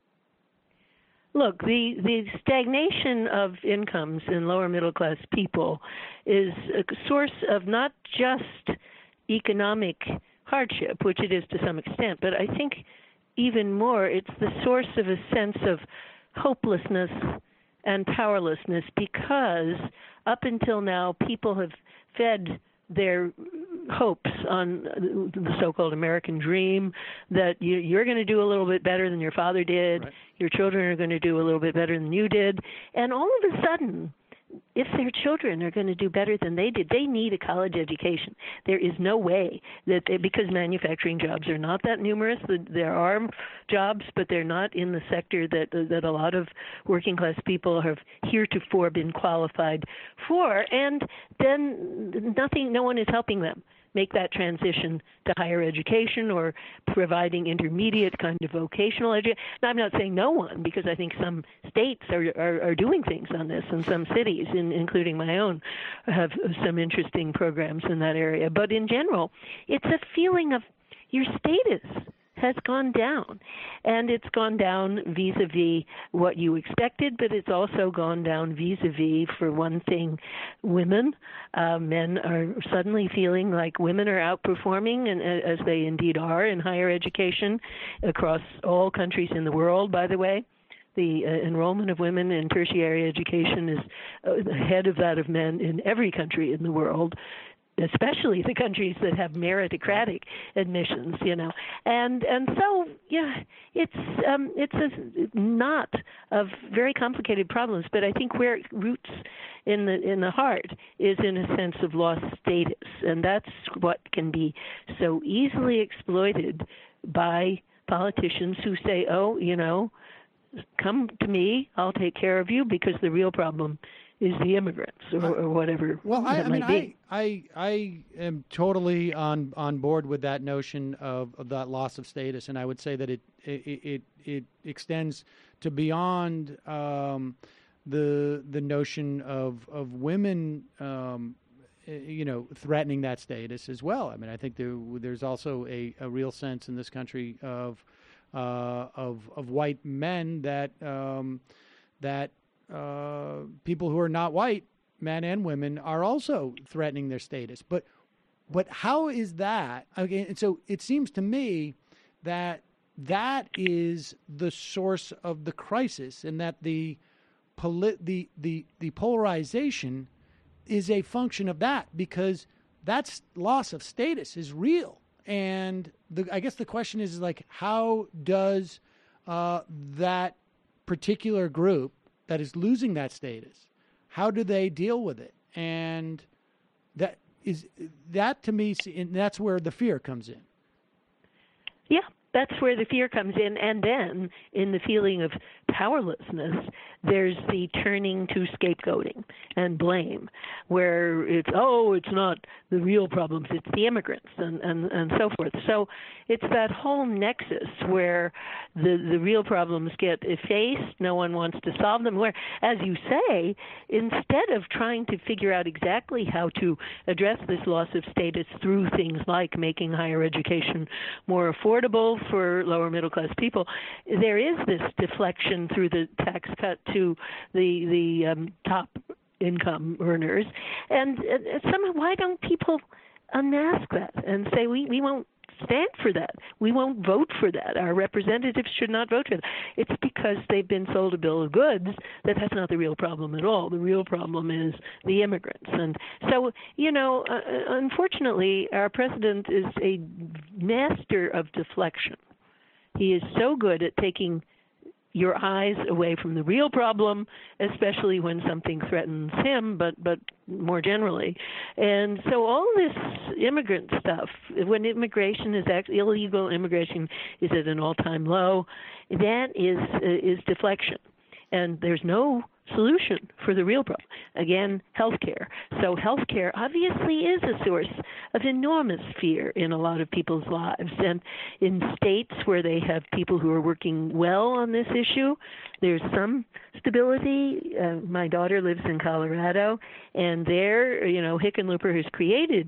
Speaker 9: Look, the, the stagnation of incomes in lower middle class people is a source of not just economic hardship, which it is to some extent, but I think even more it's the source of a sense of hopelessness and powerlessness, because up until now people have fed their hopes on the so-called American dream that you, you're going to do a little bit better than your father did, right. Your children are going to do a little bit better than you did, and all of a sudden, if their children are going to do better than they did, they need a college education. There is no way that they, because manufacturing jobs are not that numerous. There are jobs, but they're not in the sector that that a lot of working class people have heretofore been qualified for. And then nothing, no one is helping them make that transition to higher education or providing intermediate kind of vocational education. I'm not saying no one, because I think some states are, are, are doing things on this, and some cities, in, including my own, have some interesting programs in that area. But in general, it's a feeling of your status has gone down, and it's gone down vis-a-vis what you expected, but it's also gone down vis-a-vis, for one thing, women. Uh, men are suddenly feeling like women are outperforming, and as they indeed are, in higher education across all countries in the world, by the way. The uh, enrollment of women in tertiary education is uh, ahead of that of men in every country in the world. especially the countries that have meritocratic admissions, you know, and and so yeah, it's um, it's a knot of very complicated problems. But I think where it roots in the in the heart is in a sense of lost status, and that's what can be so easily exploited by politicians who say, oh, you know, come to me, I'll take care of you, because the real problem is the immigrants or, or whatever.
Speaker 8: Well, I,
Speaker 9: that
Speaker 8: I mean,
Speaker 9: might be.
Speaker 8: I, I I am totally on on board with that notion of, of that loss of status, and I would say that it it it, it extends to beyond um, the the notion of of women, um, you know, threatening that status as well. I mean, I think there there's also a, a real sense in this country of uh, of of white men that um, that. Uh, people who are not white, men and women, are also threatening their status. But but how is that? Okay, and so it seems to me that that is the source of the crisis, and that the poli- the the the polarization is a function of that, because that's loss of status is real. And the, I guess the question is, is like, how does uh, that particular group that is losing that status, how do they deal with it? And that is that to me, and that's where the fear comes in.
Speaker 9: Yeah, that's where the fear comes in. And then in the feeling of powerlessness, there's the turning to scapegoating and blame, where it's, oh, it's not the real problems, it's the immigrants, and, and, and so forth. So it's that whole nexus where the, the real problems get effaced, no one wants to solve them, where, as you say, instead of trying to figure out exactly how to address this loss of status through things like making higher education more affordable for lower middle class people, there is this deflection through the tax cut to the the um, top income earners, and uh, somehow why don't people unmask that and say we, we won't stand for that, we won't vote for that, our representatives should not vote for that? It's because they've been sold a bill of goods that that's not the real problem at all. The real problem is the immigrants. And so, you know, uh, unfortunately, our president is a master of deflection. He is so good at taking your eyes away from the real problem, especially when something threatens him, but, but more generally. And so all this immigrant stuff, when immigration is actually, illegal immigration is at an all-time low, that is uh, is deflection. And there's no solution for the real problem. Again, healthcare. So healthcare obviously is a source of enormous fear in a lot of people's lives. And in states where they have people who are working well on this issue, there's some stability. Uh, my daughter lives in Colorado, and there, you know, Hickenlooper has created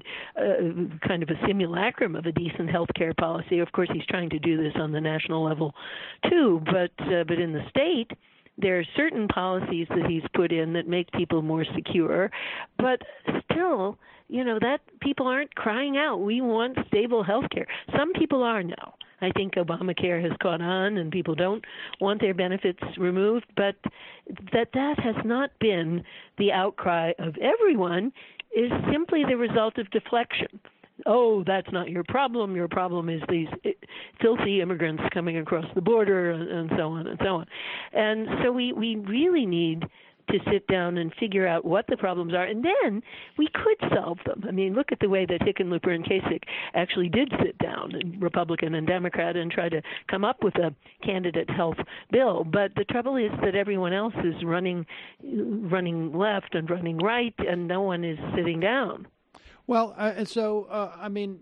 Speaker 9: uh, kind of a simulacrum of a decent healthcare policy. Of course, he's trying to do this on the national level too, but uh, but in the state, there are certain policies that he's put in that make people more secure, but still, you know, that people aren't crying out, we want stable health care. Some people are now. I think Obamacare has caught on and people don't want their benefits removed, but that that has not been the outcry of everyone is simply the result of deflection. Oh, that's not your problem. Your problem is these filthy immigrants coming across the border, and, and so on and so on. And so we, we really need to sit down and figure out what the problems are, and then we could solve them. I mean, look at the way that Hickenlooper and Kasich actually did sit down, Republican and Democrat, and try to come up with a candidate health bill. But the trouble is that everyone else is running, running left and running right, and no one is sitting down.
Speaker 8: Well, uh, and so, uh, I mean,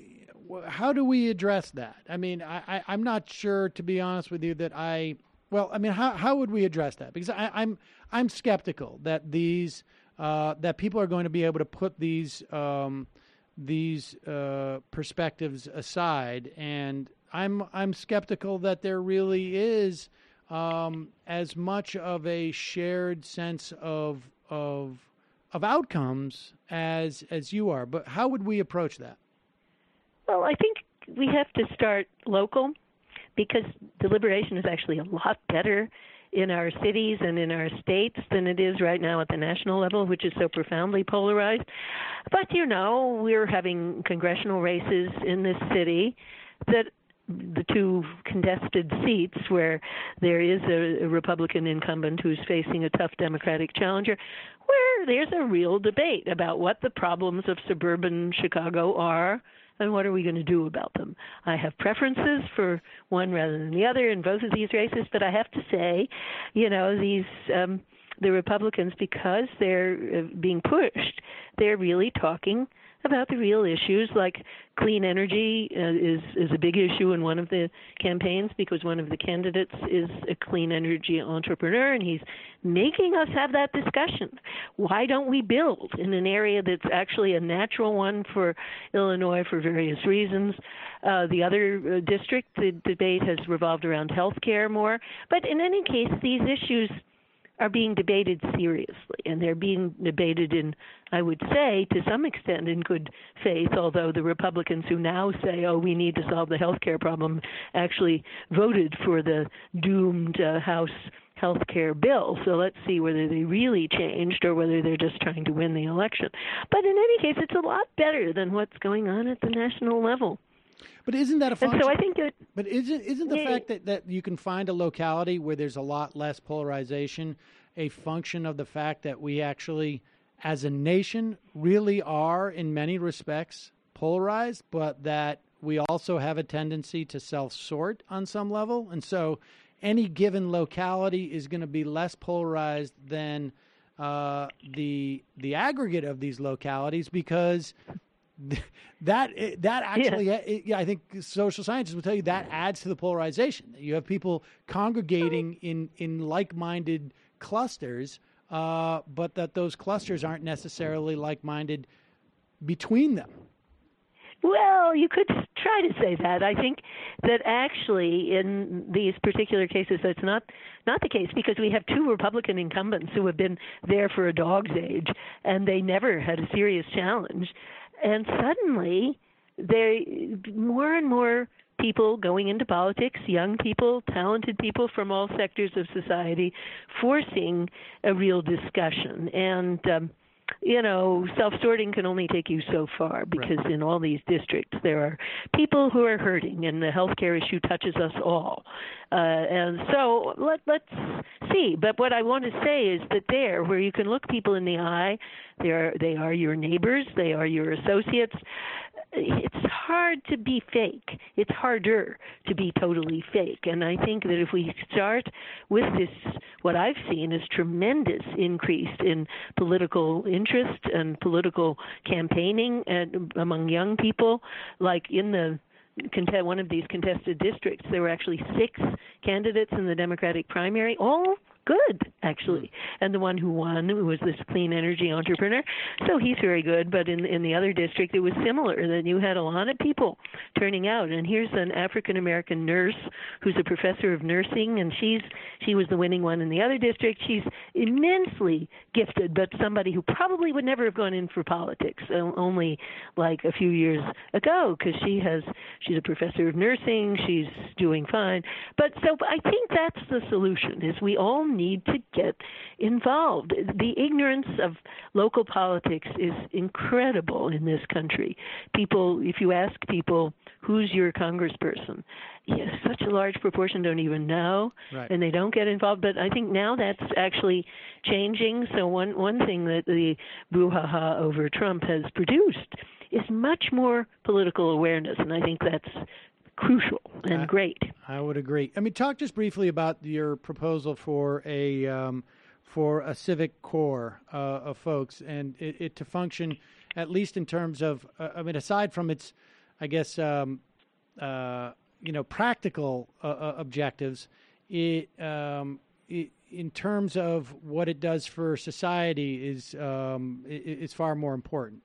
Speaker 8: how do we address that? I mean, I, I, I'm not sure, to be honest with you, that I, well, I mean, how how would we address that? Because I, I'm I'm skeptical that these, uh, that people are going to be able to put these, um, these uh, perspectives aside. And I'm, I'm skeptical that there really is um, as much of a shared sense of, of, of outcomes as as you are. But how would we approach that?
Speaker 9: Well, I think we have to start local, because deliberation is actually a lot better in our cities and in our states than it is right now at the national level, which is so profoundly polarized. But, you know, we're having congressional races in this city that the two contested seats where there is a, a Republican incumbent who's facing a tough Democratic challenger, where there's a real debate about what the problems of suburban Chicago are and what are we going to do about them. I have preferences for one rather than the other in both of these races, but I have to say, you know, these um, the Republicans, because they're uh, being pushed, they're really talking about the real issues, like clean energy uh, is is a big issue in one of the campaigns because one of the candidates is a clean energy entrepreneur, and he's making us have that discussion. Why don't we build in an area that's actually a natural one for Illinois for various reasons? Uh, the other uh, district, the debate has revolved around health care more. But in any case, these issues are being debated seriously, and they're being debated in, I would say, to some extent in good faith, although the Republicans who now say, oh, we need to solve the health care problem, actually voted for the doomed uh, House health care bill. So let's see whether they really changed or whether they're just trying to win the election. But in any case, it's a lot better than what's going on at the national level.
Speaker 8: But isn't that a function?
Speaker 9: And so I think that,
Speaker 8: but isn't isn't the
Speaker 9: yeah,
Speaker 8: fact that, that you can find a locality where there's a lot less polarization a function of the fact that we actually, as a nation, really are in many respects polarized, but that we also have a tendency to self-sort on some level, and so any given locality is going to be less polarized than uh, the the aggregate of these localities because. That that actually, yeah. It, yeah, I think social scientists will tell you that adds to the polarization. You have people congregating in, in like-minded clusters, uh, but that those clusters aren't necessarily like-minded between them.
Speaker 9: Well, you could try to say that. I think that actually in these particular cases that's not not the case because we have two Republican incumbents who have been there for a dog's age, and they never had a serious challenge. And suddenly, there more and more people going into politics, young people, talented people from all sectors of society, forcing a real discussion. And, um, you know, self-sorting can only take you so far because right. in all these districts there are people who are hurting, and the health care issue touches us all. Uh, and so let, let's see. But what I want to say is that there, where you can look people in the eye, they are, they are your neighbors, they are your associates, it's hard to be fake. It's harder to be totally fake. And I think that if we start with this, what I've seen is tremendous increase in political interest and political campaigning and among young people, like in the one of these contested districts, there were actually six candidates in the Democratic primary, all good, actually. And the one who won was this clean energy entrepreneur. So he's very good. But in in the other district, it was similar, that you had a lot of people turning out. And here's an African-American nurse who's a professor of nursing, and she's she was the winning one in the other district. She's immensely gifted, but somebody who probably would never have gone in for politics, only like a few years ago, because she has she's a professor of nursing. She's doing fine. But so I think that's the solution, is we all need to get involved. The ignorance of local politics is incredible in this country. People, if you ask people, who's your congressperson? Yes, such a large proportion don't even know, right. and they don't get involved. But I think now that's actually changing. So one, one thing that the brouhaha over Trump has produced is much more political awareness, and I think that's crucial and
Speaker 8: I,
Speaker 9: great.
Speaker 8: I would agree. I mean, talk just briefly about your proposal for a um, for a civic core uh, of folks, and it, it to function, at least in terms of, uh, I mean, aside from its, I guess, um, uh, you know, practical uh, objectives, it, um, it in terms of what it does for society is um, is far more important.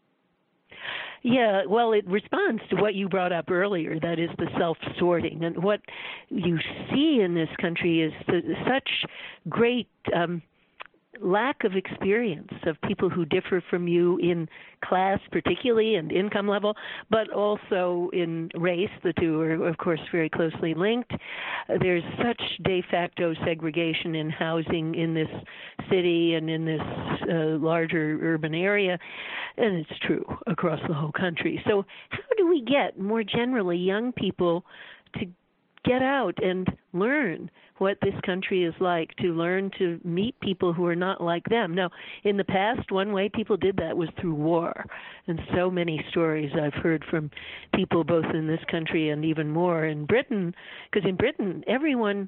Speaker 9: Yeah, well, it responds to what you brought up earlier, that is the self-sorting. And what you see in this country is the, such great um, lack of experience of people who differ from you in class particularly and income level, but also in race. The two are, of course, very closely linked. Uh, there's such de facto segregation in housing in this city and in this uh, larger urban area, and it's true across the whole country. So how do we get, more generally, young people to get out and learn what this country is like, to learn to meet people who are not like them? Now, in the past, one way people did that was through war. And so many stories I've heard from people both in this country and even more in Britain, because in Britain, everyone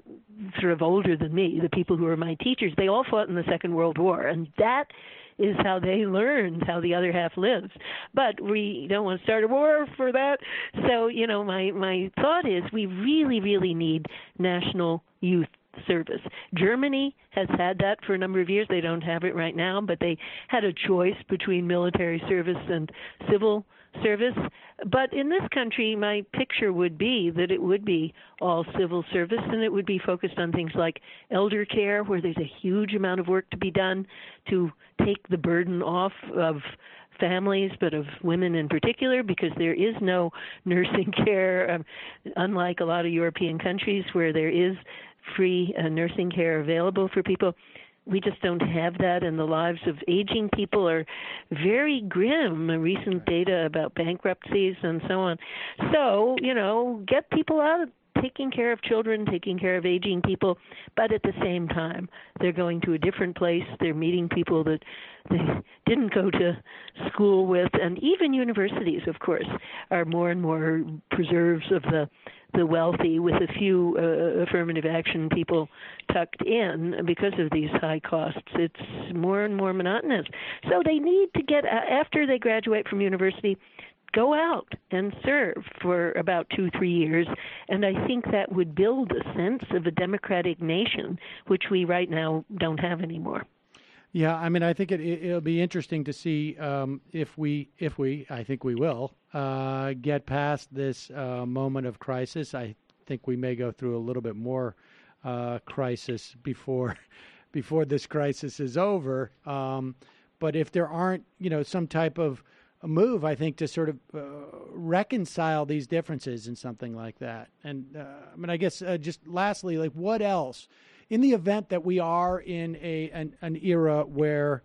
Speaker 9: sort of older than me, the people who are my teachers, they all fought in the Second World War. And that is how they learned how the other half lives. But we don't want to start a war for that. So, you know, my, my thought is we really, really need national youth service. Germany has had that for a number of years. They don't have it right now, but they had a choice between military service and civil service. But in this country, my picture would be that it would be all civil service, and it would be focused on things like elder care, where there's a huge amount of work to be done to take the burden off of families, but of women in particular, because there is no nursing care, um, unlike a lot of European countries where there is free uh, nursing care available for people. We just don't have that, and the lives of aging people are very grim. Recent data about bankruptcies and so on. So, you know, get people out taking care of children, taking care of aging people, but at the same time, they're going to a different place. They're meeting people that they didn't go to school with, and even universities, of course, are more and more preserves of the the wealthy, with a few uh, affirmative action people tucked in because of these high costs. It's more and more monotonous. So they need to get, after they graduate from university, go out and serve for about two, three years. And I think that would build a sense of a democratic nation, which we right now don't have anymore.
Speaker 8: Yeah, I mean, I think it, it'll be interesting to see um, if we, if we, I think we will, uh, get past this uh, moment of crisis. I think we may go through a little bit more uh, crisis before, before this crisis is over. Um, but if there aren't, you know, some type of a move, I think, to sort of uh, reconcile these differences in something like that. And uh, I mean, I guess uh, just lastly, like, what else? In the event that we are in a an, an era where,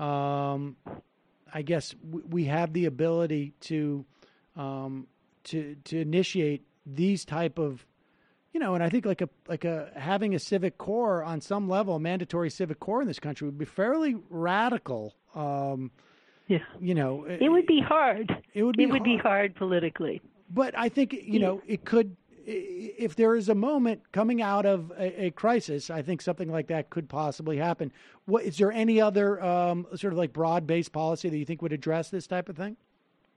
Speaker 8: um, I guess w- we have the ability to um, to to initiate these type of, you know, and I think like a like a having a civic corps on some level, a mandatory civic corps in this country would be fairly radical. Um,
Speaker 9: yeah,
Speaker 8: you know,
Speaker 9: it would be hard.
Speaker 8: It would be.
Speaker 9: It would
Speaker 8: hard.
Speaker 9: be hard politically.
Speaker 8: But I think, you know, it could. If there is a moment coming out of a, a crisis, I think something like that could possibly happen. What, is there any other um, sort of like broad-based policy that you think would address this type of thing?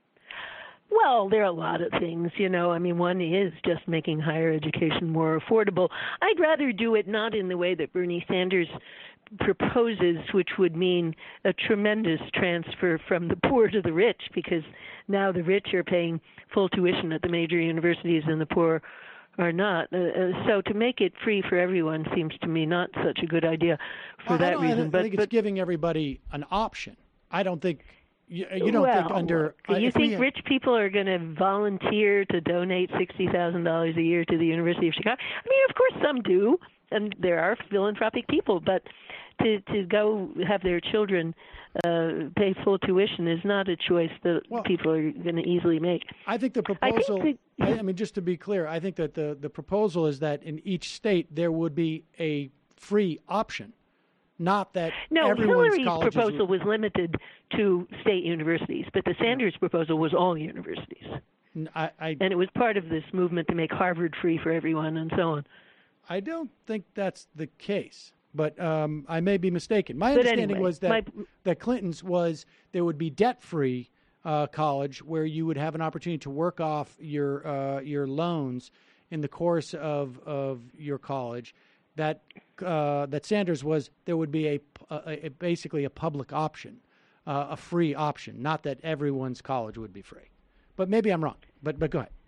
Speaker 9: Well, there are a lot of things, you know. I mean, one is just making higher education more affordable. I'd rather do it not in the way that Bernie Sanders proposes, which would mean a tremendous transfer from the poor to the rich, because now the rich are paying full tuition at the major universities and the poor are not. Uh, so to make it free for everyone seems to me not such a good idea for
Speaker 8: well,
Speaker 9: that
Speaker 8: I
Speaker 9: reason.
Speaker 8: I
Speaker 9: but
Speaker 8: think
Speaker 9: but,
Speaker 8: it's giving everybody an option. I don't think you, you don't
Speaker 9: well,
Speaker 8: think under.
Speaker 9: Do you
Speaker 8: uh,
Speaker 9: think
Speaker 8: we,
Speaker 9: rich people are going to volunteer to donate sixty thousand dollars a year to the University of Chicago? I mean, of course, some do, and there are philanthropic people, but to to go have their children uh, pay full tuition is not a choice that well, people are going to easily make.
Speaker 8: I think the proposal.
Speaker 9: I, think that,
Speaker 8: I, I mean, just to be clear, I think that the the proposal is that in each state there would be a free option. Not that
Speaker 9: no,
Speaker 8: everyone's
Speaker 9: Hillary's
Speaker 8: colleges
Speaker 9: proposal
Speaker 8: would...
Speaker 9: was limited to state universities, but the Sanders no. proposal was all universities.
Speaker 8: I, I,
Speaker 9: and it was part of this movement to make Harvard free for everyone and so on.
Speaker 8: I don't think that's the case, but um, I may be mistaken. My
Speaker 9: but
Speaker 8: understanding
Speaker 9: anyway,
Speaker 8: was that,
Speaker 9: my...
Speaker 8: that Clinton's was there would be debt-free uh, college where you would have an opportunity to work off your uh, your loans in the course of, of your college. That uh, that Sanders was there would be a, a, a basically a public option, uh, a free option. Not that everyone's college would be free, but maybe I'm wrong. But but go ahead.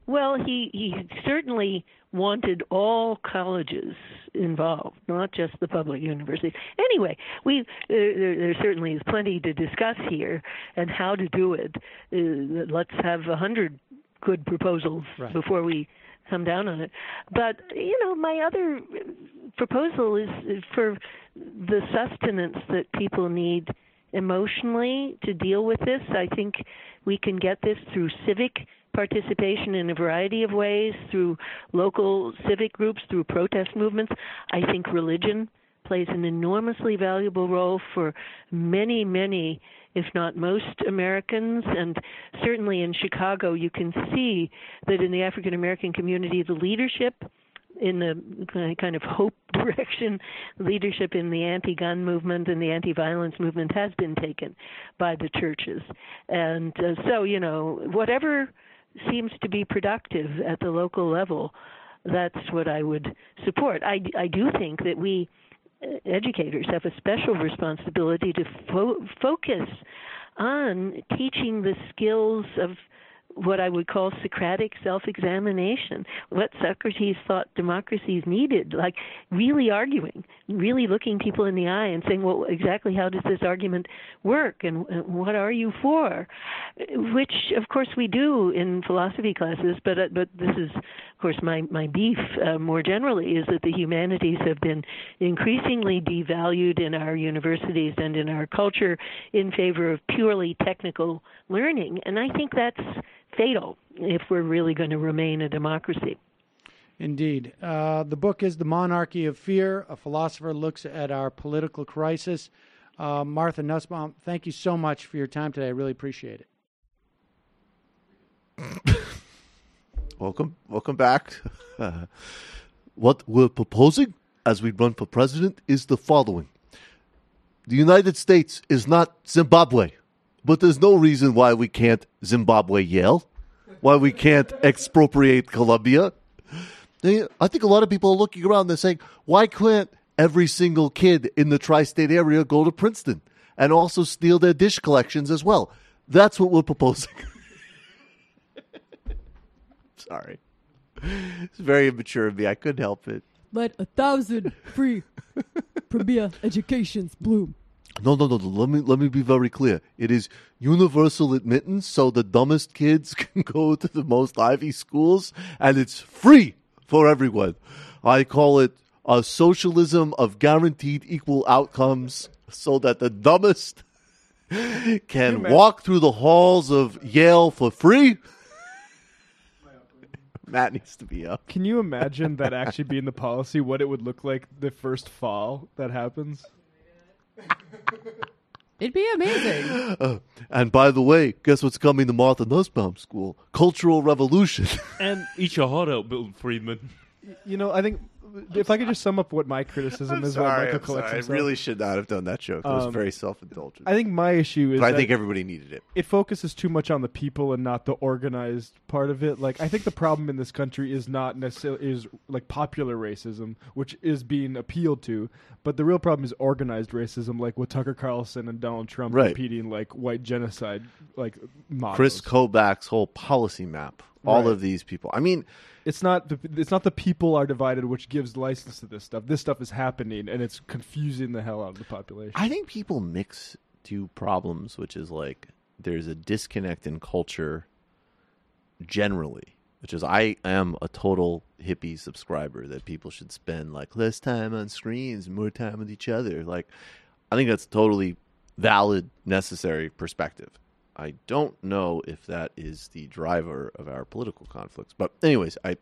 Speaker 9: Well, he, he certainly wanted all colleges involved, not just the public universities. Anyway, we uh, there, there certainly is plenty to discuss here and how to do it. Uh, let's have a hundred good proposals right. before we come down on it. But, you know, my other proposal is for the sustenance that people need emotionally to deal with this. I think we can get this through civic participation in a variety of ways, through local civic groups, through protest movements. I think religion plays an enormously valuable role for many, many, if not most Americans. And certainly in Chicago, you can see that in the African American community, the leadership in the kind of hope direction, leadership in the anti-gun movement and the anti-violence movement has been taken by the churches. And uh, so, you know, whatever seems to be productive at the local level, that's what I would support. I, I do think that we educators have a special responsibility to fo- focus on teaching the skills of what I would call Socratic self-examination, what Socrates thought democracies needed, like really arguing, really looking people in the eye and saying, well, exactly how does this argument work and, and what are you for? Which, of course, we do in philosophy classes, but uh, but this is, of course, my, my beef uh, more generally is that the humanities have been increasingly devalued in our universities and in our culture in favor of purely technical learning, and I think that's fatal if we're really going to remain a democracy.
Speaker 8: Indeed. Uh, the book is The Monarchy of Fear. A philosopher looks at our political crisis. Uh, Martha Nussbaum, thank you so much for your time today. I really appreciate
Speaker 3: it. welcome, welcome back. Uh, what we're proposing as we run for president is the following. The United States is not Zimbabwe. But there's no reason why we can't Zimbabwe Yale, why we can't expropriate Columbia. I think a lot of people are looking around and they're saying, why can't every single kid in the tri-state area go to Princeton and also steal their dish collections as well? That's what we're proposing. Sorry. It's very immature of me. I couldn't help it.
Speaker 5: Let a thousand free premier educations bloom.
Speaker 3: No, no, no, no. Let me let me be very clear. It is universal admittance, so the dumbest kids can go to the most Ivy schools, and it's free for everyone. I call it a socialism of guaranteed equal outcomes, so that the dumbest can walk through the halls of Yale for free. Matt needs to be up.
Speaker 6: Can you imagine that actually being the policy, what it would look like the first fall that happens?
Speaker 5: It'd be amazing.
Speaker 3: Uh, and by the way, guess what's coming to Martha Nussbaum School? Cultural Revolution.
Speaker 4: And eat your heart out, Milton Friedman.
Speaker 6: You know, I think if I could just sum up what my criticism
Speaker 3: I'm
Speaker 6: is
Speaker 3: sorry,
Speaker 6: about Michael
Speaker 3: I'm
Speaker 6: collects
Speaker 3: sorry.
Speaker 6: himself.
Speaker 3: I really should not have done that joke. It was
Speaker 6: Um,
Speaker 3: very self-indulgent.
Speaker 6: I think my issue is
Speaker 3: But I
Speaker 6: that
Speaker 3: think everybody needed it.
Speaker 6: It focuses too much on the people and not the organized part of it. Like, I think the problem in this country is not necessarily is like popular racism, which is being appealed to, but the real problem is organized racism, like with Tucker Carlson and Donald Trump
Speaker 3: Right.
Speaker 6: repeating like white genocide, like mottos.
Speaker 3: Chris Kobach's whole policy map. All
Speaker 6: Right.
Speaker 3: of these people. I mean,
Speaker 6: It's not the it's not the people are divided, which gives license to this stuff. This stuff is happening, and it's confusing the hell out of the population.
Speaker 3: I think people mix two problems, which is like there's a disconnect in culture generally, which is I am a total hippie subscriber that people should spend like less time on screens and more time with each other. Like, I think that's totally valid, necessary perspective. I don't know if that is the driver of our political conflicts, but anyways, I,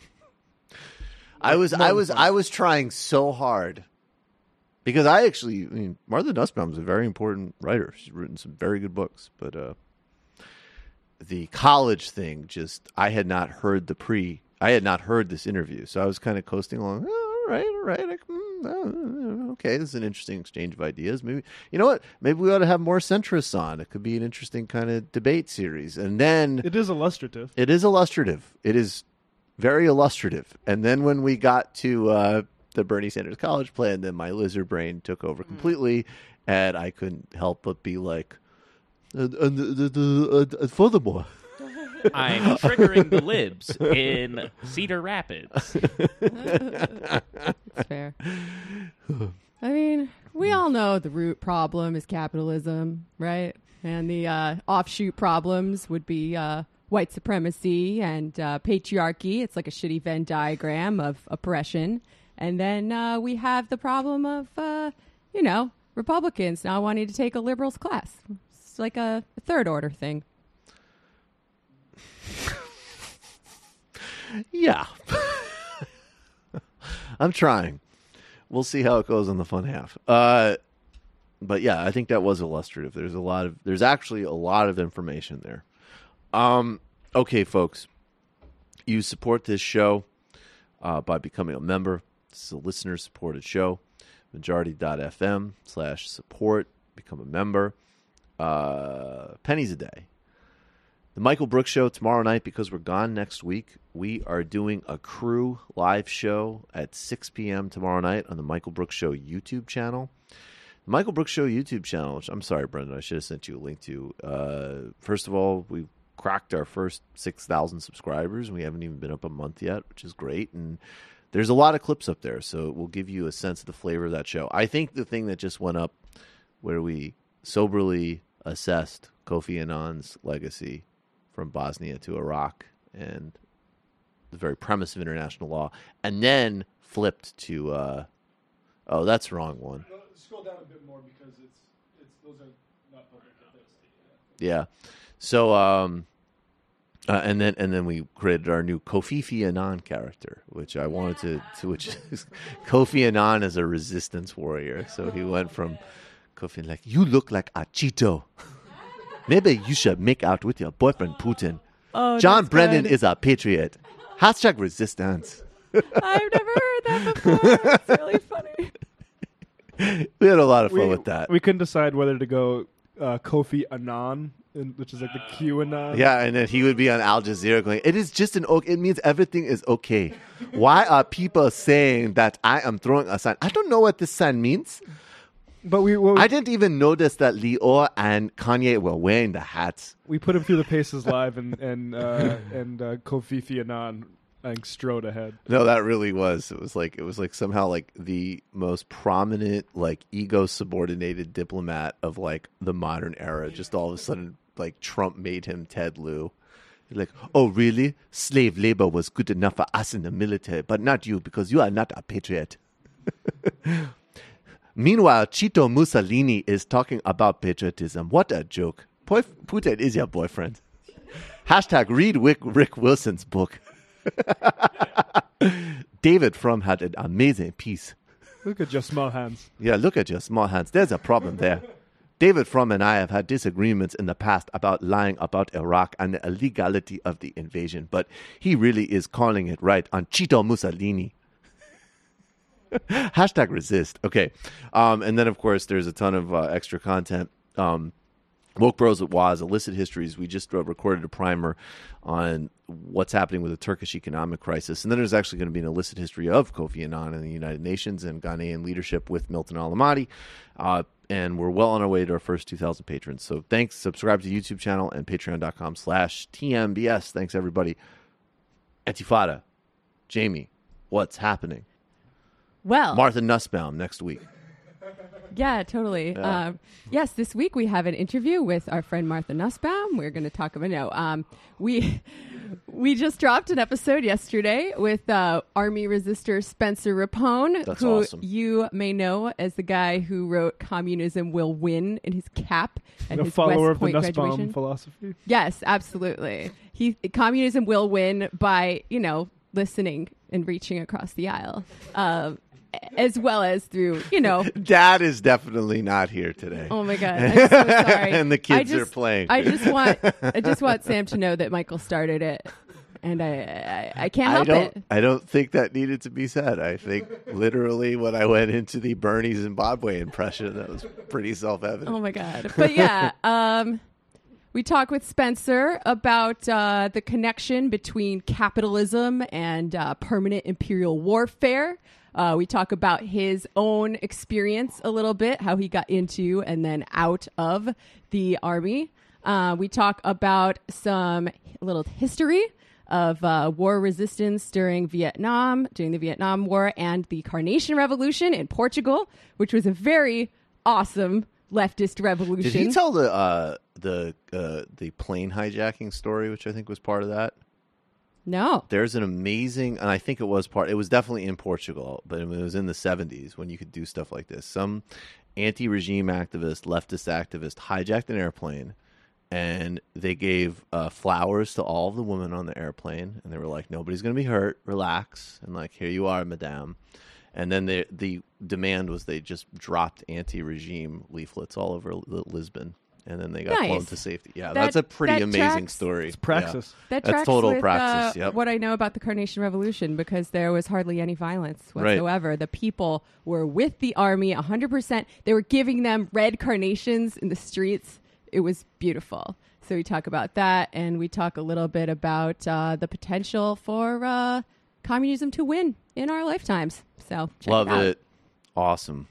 Speaker 3: I was, I was, I was trying so hard because I actually, I mean, Martha Nussbaum is a very important writer. She's written some very good books, but uh, the college thing, just I had not heard the pre, I had not heard this interview, so I was kind of coasting along. Oh, all right, all right. I, oh, okay, this is an interesting exchange of ideas. Maybe, you know what? Maybe we ought to have more centrists on. It could be an interesting kind of debate series. And then
Speaker 6: it is illustrative.
Speaker 3: It is illustrative. It is very illustrative. And then when we got to uh, the Bernie Sanders college plan, then my lizard brain took over completely, and I couldn't help but be like, and, and, and, uh, and furthermore,
Speaker 4: I'm triggering the libs in Cedar Rapids.
Speaker 5: That's fair. I mean, we all know the root problem is capitalism, right? And the uh, offshoot problems would be uh, white supremacy and uh, patriarchy. It's like a shitty Venn diagram of oppression. And then uh, we have the problem of, uh, you know, Republicans now wanting to take a liberals class. It's like a, a third order thing.
Speaker 3: Yeah. I'm trying. We'll see how it goes in the fun half. Uh, but yeah, I think that was illustrative. There's a lot of, there's actually a lot of information there. Um, okay, folks, you support this show uh, by becoming a member. This is a listener supported show. Majority.fm slash support. Become a member. Uh, pennies a day. The Michael Brooks Show tomorrow night, because we're gone next week. We are doing a crew live show at six p.m. tomorrow night on the Michael Brooks Show YouTube channel. The Michael Brooks Show YouTube channel, which I'm sorry, Brendan, I should have sent you a link to. Uh, first of all, we cracked our first six thousand subscribers, and we haven't even been up a month yet, which is great. And there's a lot of clips up there, so it will give you a sense of the flavor of that show. I think the thing that just went up where we soberly assessed Kofi Annan's legacy from Bosnia to Iraq and the very premise of international law, and then flipped to, uh, oh, that's the wrong one.
Speaker 6: No, scroll down a bit more because it's, it's those are not public.
Speaker 3: Yeah. So, um, uh, and then and then we created our new Kofi Annan character, which I wanted to, to which is Kofi Annan is a resistance warrior. So he went from Kofi like, you look like a Cheeto. Maybe you should make out with your boyfriend Putin.
Speaker 5: Oh,
Speaker 3: John Brennan
Speaker 5: good.
Speaker 3: is a patriot. Hashtag resistance.
Speaker 5: I've never heard that before. It's really funny.
Speaker 3: We had a lot of fun
Speaker 6: we,
Speaker 3: with that.
Speaker 6: We couldn't decide whether to go uh, Kofi Annan, in, which is like the QAnon.
Speaker 3: Yeah, and then he would be on Al Jazeera going, it is just an okay. It means everything is okay. Why are people saying that I am throwing a sign? I don't know what this sign means.
Speaker 6: But we, well, we
Speaker 3: I didn't even notice that Lior and Kanye were wearing the hats.
Speaker 6: we put him through the paces live, and and uh, and uh, Kofi Annan like, strode ahead.
Speaker 3: No, that really was. It was like it was like somehow like the most prominent, like ego subordinated diplomat of like the modern era. Just all of a sudden, like Trump made him Ted Lieu. Like, oh really? Slave labor was good enough for us in the military, but not you because you are not a patriot. Meanwhile, Chito Mussolini is talking about patriotism. What a joke. Boy- Putin is your boyfriend. Hashtag read Rick, Rick Wilson's book. David Frum had an amazing piece.
Speaker 6: Look at your small hands.
Speaker 3: Yeah, look at your small hands. There's a problem there. David Frum and I have had disagreements in the past about lying about Iraq and the illegality of the invasion, but he really is calling it right on Chito Mussolini. Hashtag resist. Okay. Um, and then, of course, there's a ton of uh, extra content. Um, Woke Bros at Waz, Illicit Histories. We just uh, recorded a primer on what's happening with the Turkish economic crisis. And then there's actually going to be an illicit history of Kofi Annan and the United Nations and Ghanaian leadership with Milton Alamati. Uh, and we're well on our way to our first two thousand patrons. So thanks. Subscribe to the YouTube channel and patreon.com slash TMBS. Thanks, everybody. Antifada. Jamie, what's happening?
Speaker 5: Well,
Speaker 3: Martha Nussbaum next week.
Speaker 5: Yeah, totally.
Speaker 3: Yeah.
Speaker 5: Um, yes, this week we have an interview with our friend Martha Nussbaum. We're going to talk about no. Um, we we just dropped an episode yesterday with uh, Army resistor Spencer Rapone,
Speaker 3: That's
Speaker 5: who
Speaker 3: awesome.
Speaker 5: you may know as the guy who wrote "Communism Will Win" in his cap at
Speaker 6: A
Speaker 5: his
Speaker 6: follower
Speaker 5: West
Speaker 6: of the
Speaker 5: Point
Speaker 6: Nussbaum
Speaker 5: graduation.
Speaker 6: philosophy.
Speaker 5: Yes, absolutely. He communism will win by you know listening and reaching across the aisle. Um, as well as through, you know.
Speaker 3: Dad is definitely not here today.
Speaker 5: Oh my God, I'm so sorry.
Speaker 3: And the kids
Speaker 5: I
Speaker 3: are
Speaker 5: just,
Speaker 3: playing.
Speaker 5: I just want, I just want Sam to know that Michael started it, and I, I, I can't
Speaker 3: I
Speaker 5: help
Speaker 3: don't.
Speaker 5: it.
Speaker 3: I don't think that needed to be said. I think literally when I went into the Bernie Zimbabwe impression, that was pretty self-evident.
Speaker 5: Oh my God, but yeah, um, we talk with Spencer about uh, the connection between capitalism and uh, permanent imperial warfare. Uh, we talk about his own experience a little bit, how he got into and then out of the Army. Uh, we talk about some little history of uh, war resistance during Vietnam, during the Vietnam War, and the Carnation Revolution in Portugal, which was a very awesome leftist revolution.
Speaker 3: Did he tell the uh, the uh, the plane hijacking story, which I think was part of that?
Speaker 5: No.
Speaker 3: There's an amazing, and I think it was part, it was definitely in Portugal, but it was in the seventies when you could do stuff like this. Some anti-regime activist, leftist activist, hijacked an airplane, and they gave uh, flowers to all of the women on the airplane, and they were like, nobody's going to be hurt, relax, and like, here you are, madame. And then they, the demand was they just dropped anti-regime leaflets all over L- Lisbon. And then they got
Speaker 5: nice.
Speaker 3: flown to safety. Yeah,
Speaker 5: that,
Speaker 3: that's a pretty
Speaker 5: that
Speaker 3: amazing
Speaker 5: tracks,
Speaker 3: story.
Speaker 6: It's praxis.
Speaker 3: Yeah.
Speaker 5: That
Speaker 3: that's
Speaker 5: tracks
Speaker 3: total
Speaker 5: with,
Speaker 3: praxis.
Speaker 5: Uh,
Speaker 3: yep.
Speaker 5: what I know about the Carnation Revolution, because there was hardly any violence whatsoever. Right. The people were with the army one hundred percent. They were giving them red carnations in the streets. It was beautiful. So we talk about that, and we talk a little bit about uh, the potential for uh, communism to win in our lifetimes. So check
Speaker 3: Love
Speaker 5: it out.
Speaker 3: it. Awesome.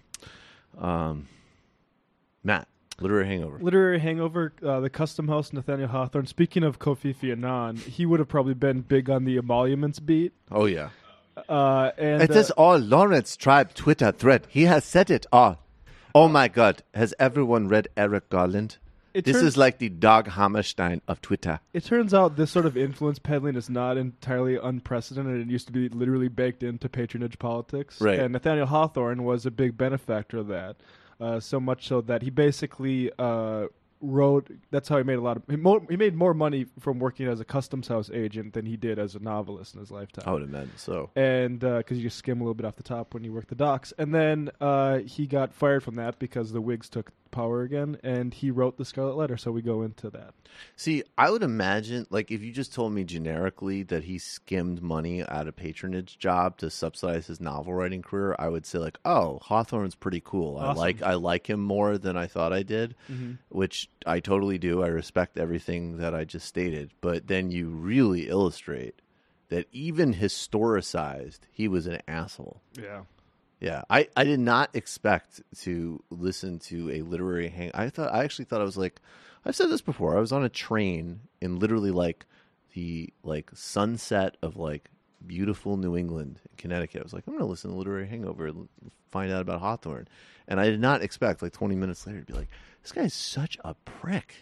Speaker 3: Um, Matt. Literary Hangover.
Speaker 6: Literary Hangover, uh, the Custom House, Nathaniel Hawthorne. Speaking of Kofifi Annan, he would have probably been big on the emoluments beat.
Speaker 3: Oh, yeah.
Speaker 6: Uh, and
Speaker 3: It
Speaker 6: uh,
Speaker 3: is all Lawrence Tribe Twitter thread. He has said it all. Oh, my God. Has everyone read Eric Garland?
Speaker 6: It
Speaker 3: this
Speaker 6: turns-
Speaker 3: is like the Dag Hammerstein of Twitter.
Speaker 6: It turns out this sort of influence peddling is not entirely unprecedented. It used to be literally baked into patronage politics.
Speaker 3: Right.
Speaker 6: And Nathaniel Hawthorne was a big benefactor of that. Uh, so much so that he basically uh, wrote. That's how he made a lot of. He, mo- he made more money from working as a customs house agent than he did as a novelist in his lifetime.
Speaker 3: I would imagine so.
Speaker 6: And because uh, you just skim a little bit off the top when you work the docks, and then uh, he got fired from that because the Whigs took power again, and he wrote the Scarlet Letter. So we go into that.
Speaker 3: See, I would imagine, like, if you just told me generically that he skimmed money out of patronage job to subsidize his novel writing career, I would say, like, oh, Hawthorne's pretty cool.
Speaker 6: Awesome.
Speaker 3: I like I like him more than I thought I did,
Speaker 6: Mm-hmm.
Speaker 3: which I totally do. I respect everything that I just stated. But then you really illustrate that even historicized, he was an asshole.
Speaker 6: Yeah.
Speaker 3: Yeah, I, I did not expect to listen to a literary hang. I thought I actually thought I was like, I've said this before. I was on a train in literally like the like sunset of like beautiful New England, Connecticut. I was like, I'm going to listen to Literary Hangover and find out about Hawthorne. And I did not expect like twenty minutes later to be like, this guy's such a prick.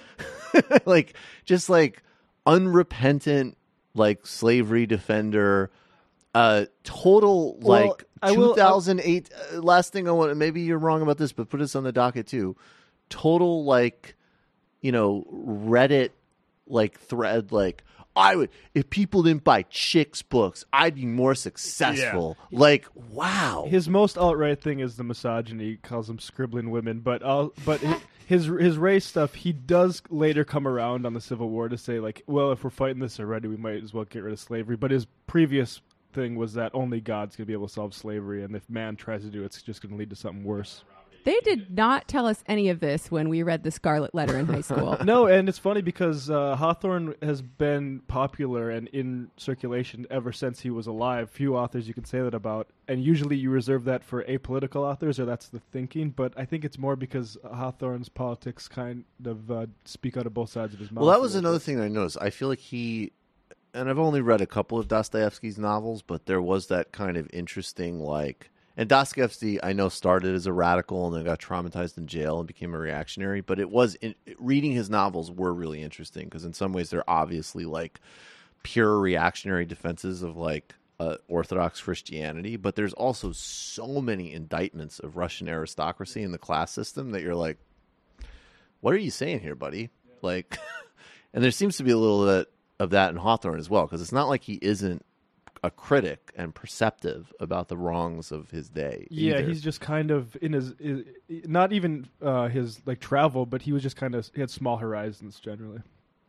Speaker 3: Like just like unrepentant, like slavery defender. Uh, total
Speaker 6: Well,
Speaker 3: like
Speaker 6: I will-
Speaker 3: two thousand eight. Uh, last thing I want, maybe you're wrong about this, but put this on the docket too. Total like, you know, Reddit like thread like I would if people didn't buy chicks books, I'd be more successful. Like wow,
Speaker 6: His most outright thing is the misogyny. He calls them scribbling women, but uh, but hi- his his race stuff. He does later come around on the Civil War to say like, well, if we're fighting this already, we might as well get rid of slavery. But his previous thing was that only God's going to be able to solve slavery, and if man tries to do it, it's just going to lead to something worse.
Speaker 5: They did not tell us any of this when we read the Scarlet Letter in high school.
Speaker 6: No, and it's funny because uh, Hawthorne has been popular and in circulation ever since he was alive. Few authors you can say that about, and usually you reserve that for apolitical authors, or that's the thinking, but I think it's more because Hawthorne's politics kind of uh, speak out of both sides of his mouth.
Speaker 3: Well, that
Speaker 6: a
Speaker 3: was
Speaker 6: little
Speaker 3: another
Speaker 6: bit.
Speaker 3: thing that I noticed. I feel like he, and I've only read a couple of Dostoevsky's novels, but there was that kind of interesting, like, and Dostoevsky, I know, started as a radical and then got traumatized in jail and became a reactionary, but it was, in, reading his novels were really interesting because in some ways they're obviously, like, pure reactionary defenses of, like, uh, Orthodox Christianity, but there's also so many indictments of Russian aristocracy and the class system that you're like, what are you saying here, buddy? Like, and there seems to be a little bit of that in Hawthorne as well, because it's not like he isn't a critic and perceptive about the wrongs of his day.
Speaker 6: Yeah,
Speaker 3: either.
Speaker 6: he's just kind of in his, his not even uh, his like travel, but he was just kind of he had small horizons generally.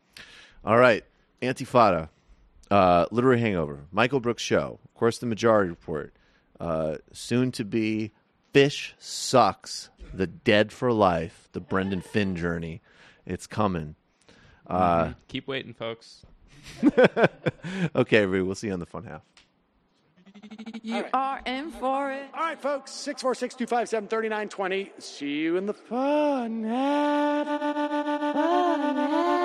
Speaker 3: All right, Antifada, uh, Literary Hangover, Michael Brooks Show, of course, The Majority Report, uh, soon to be Fish Sucks, The Dead for Life, the Brendan Finn journey. It's coming. Uh,
Speaker 4: Mm-hmm. Keep waiting, folks.
Speaker 3: Okay, everybody, we'll see you on the fun half.
Speaker 10: You are in for it.
Speaker 8: All right, folks, six four six, two five seven, three nine two zero. See you in the fun.
Speaker 1: Bye.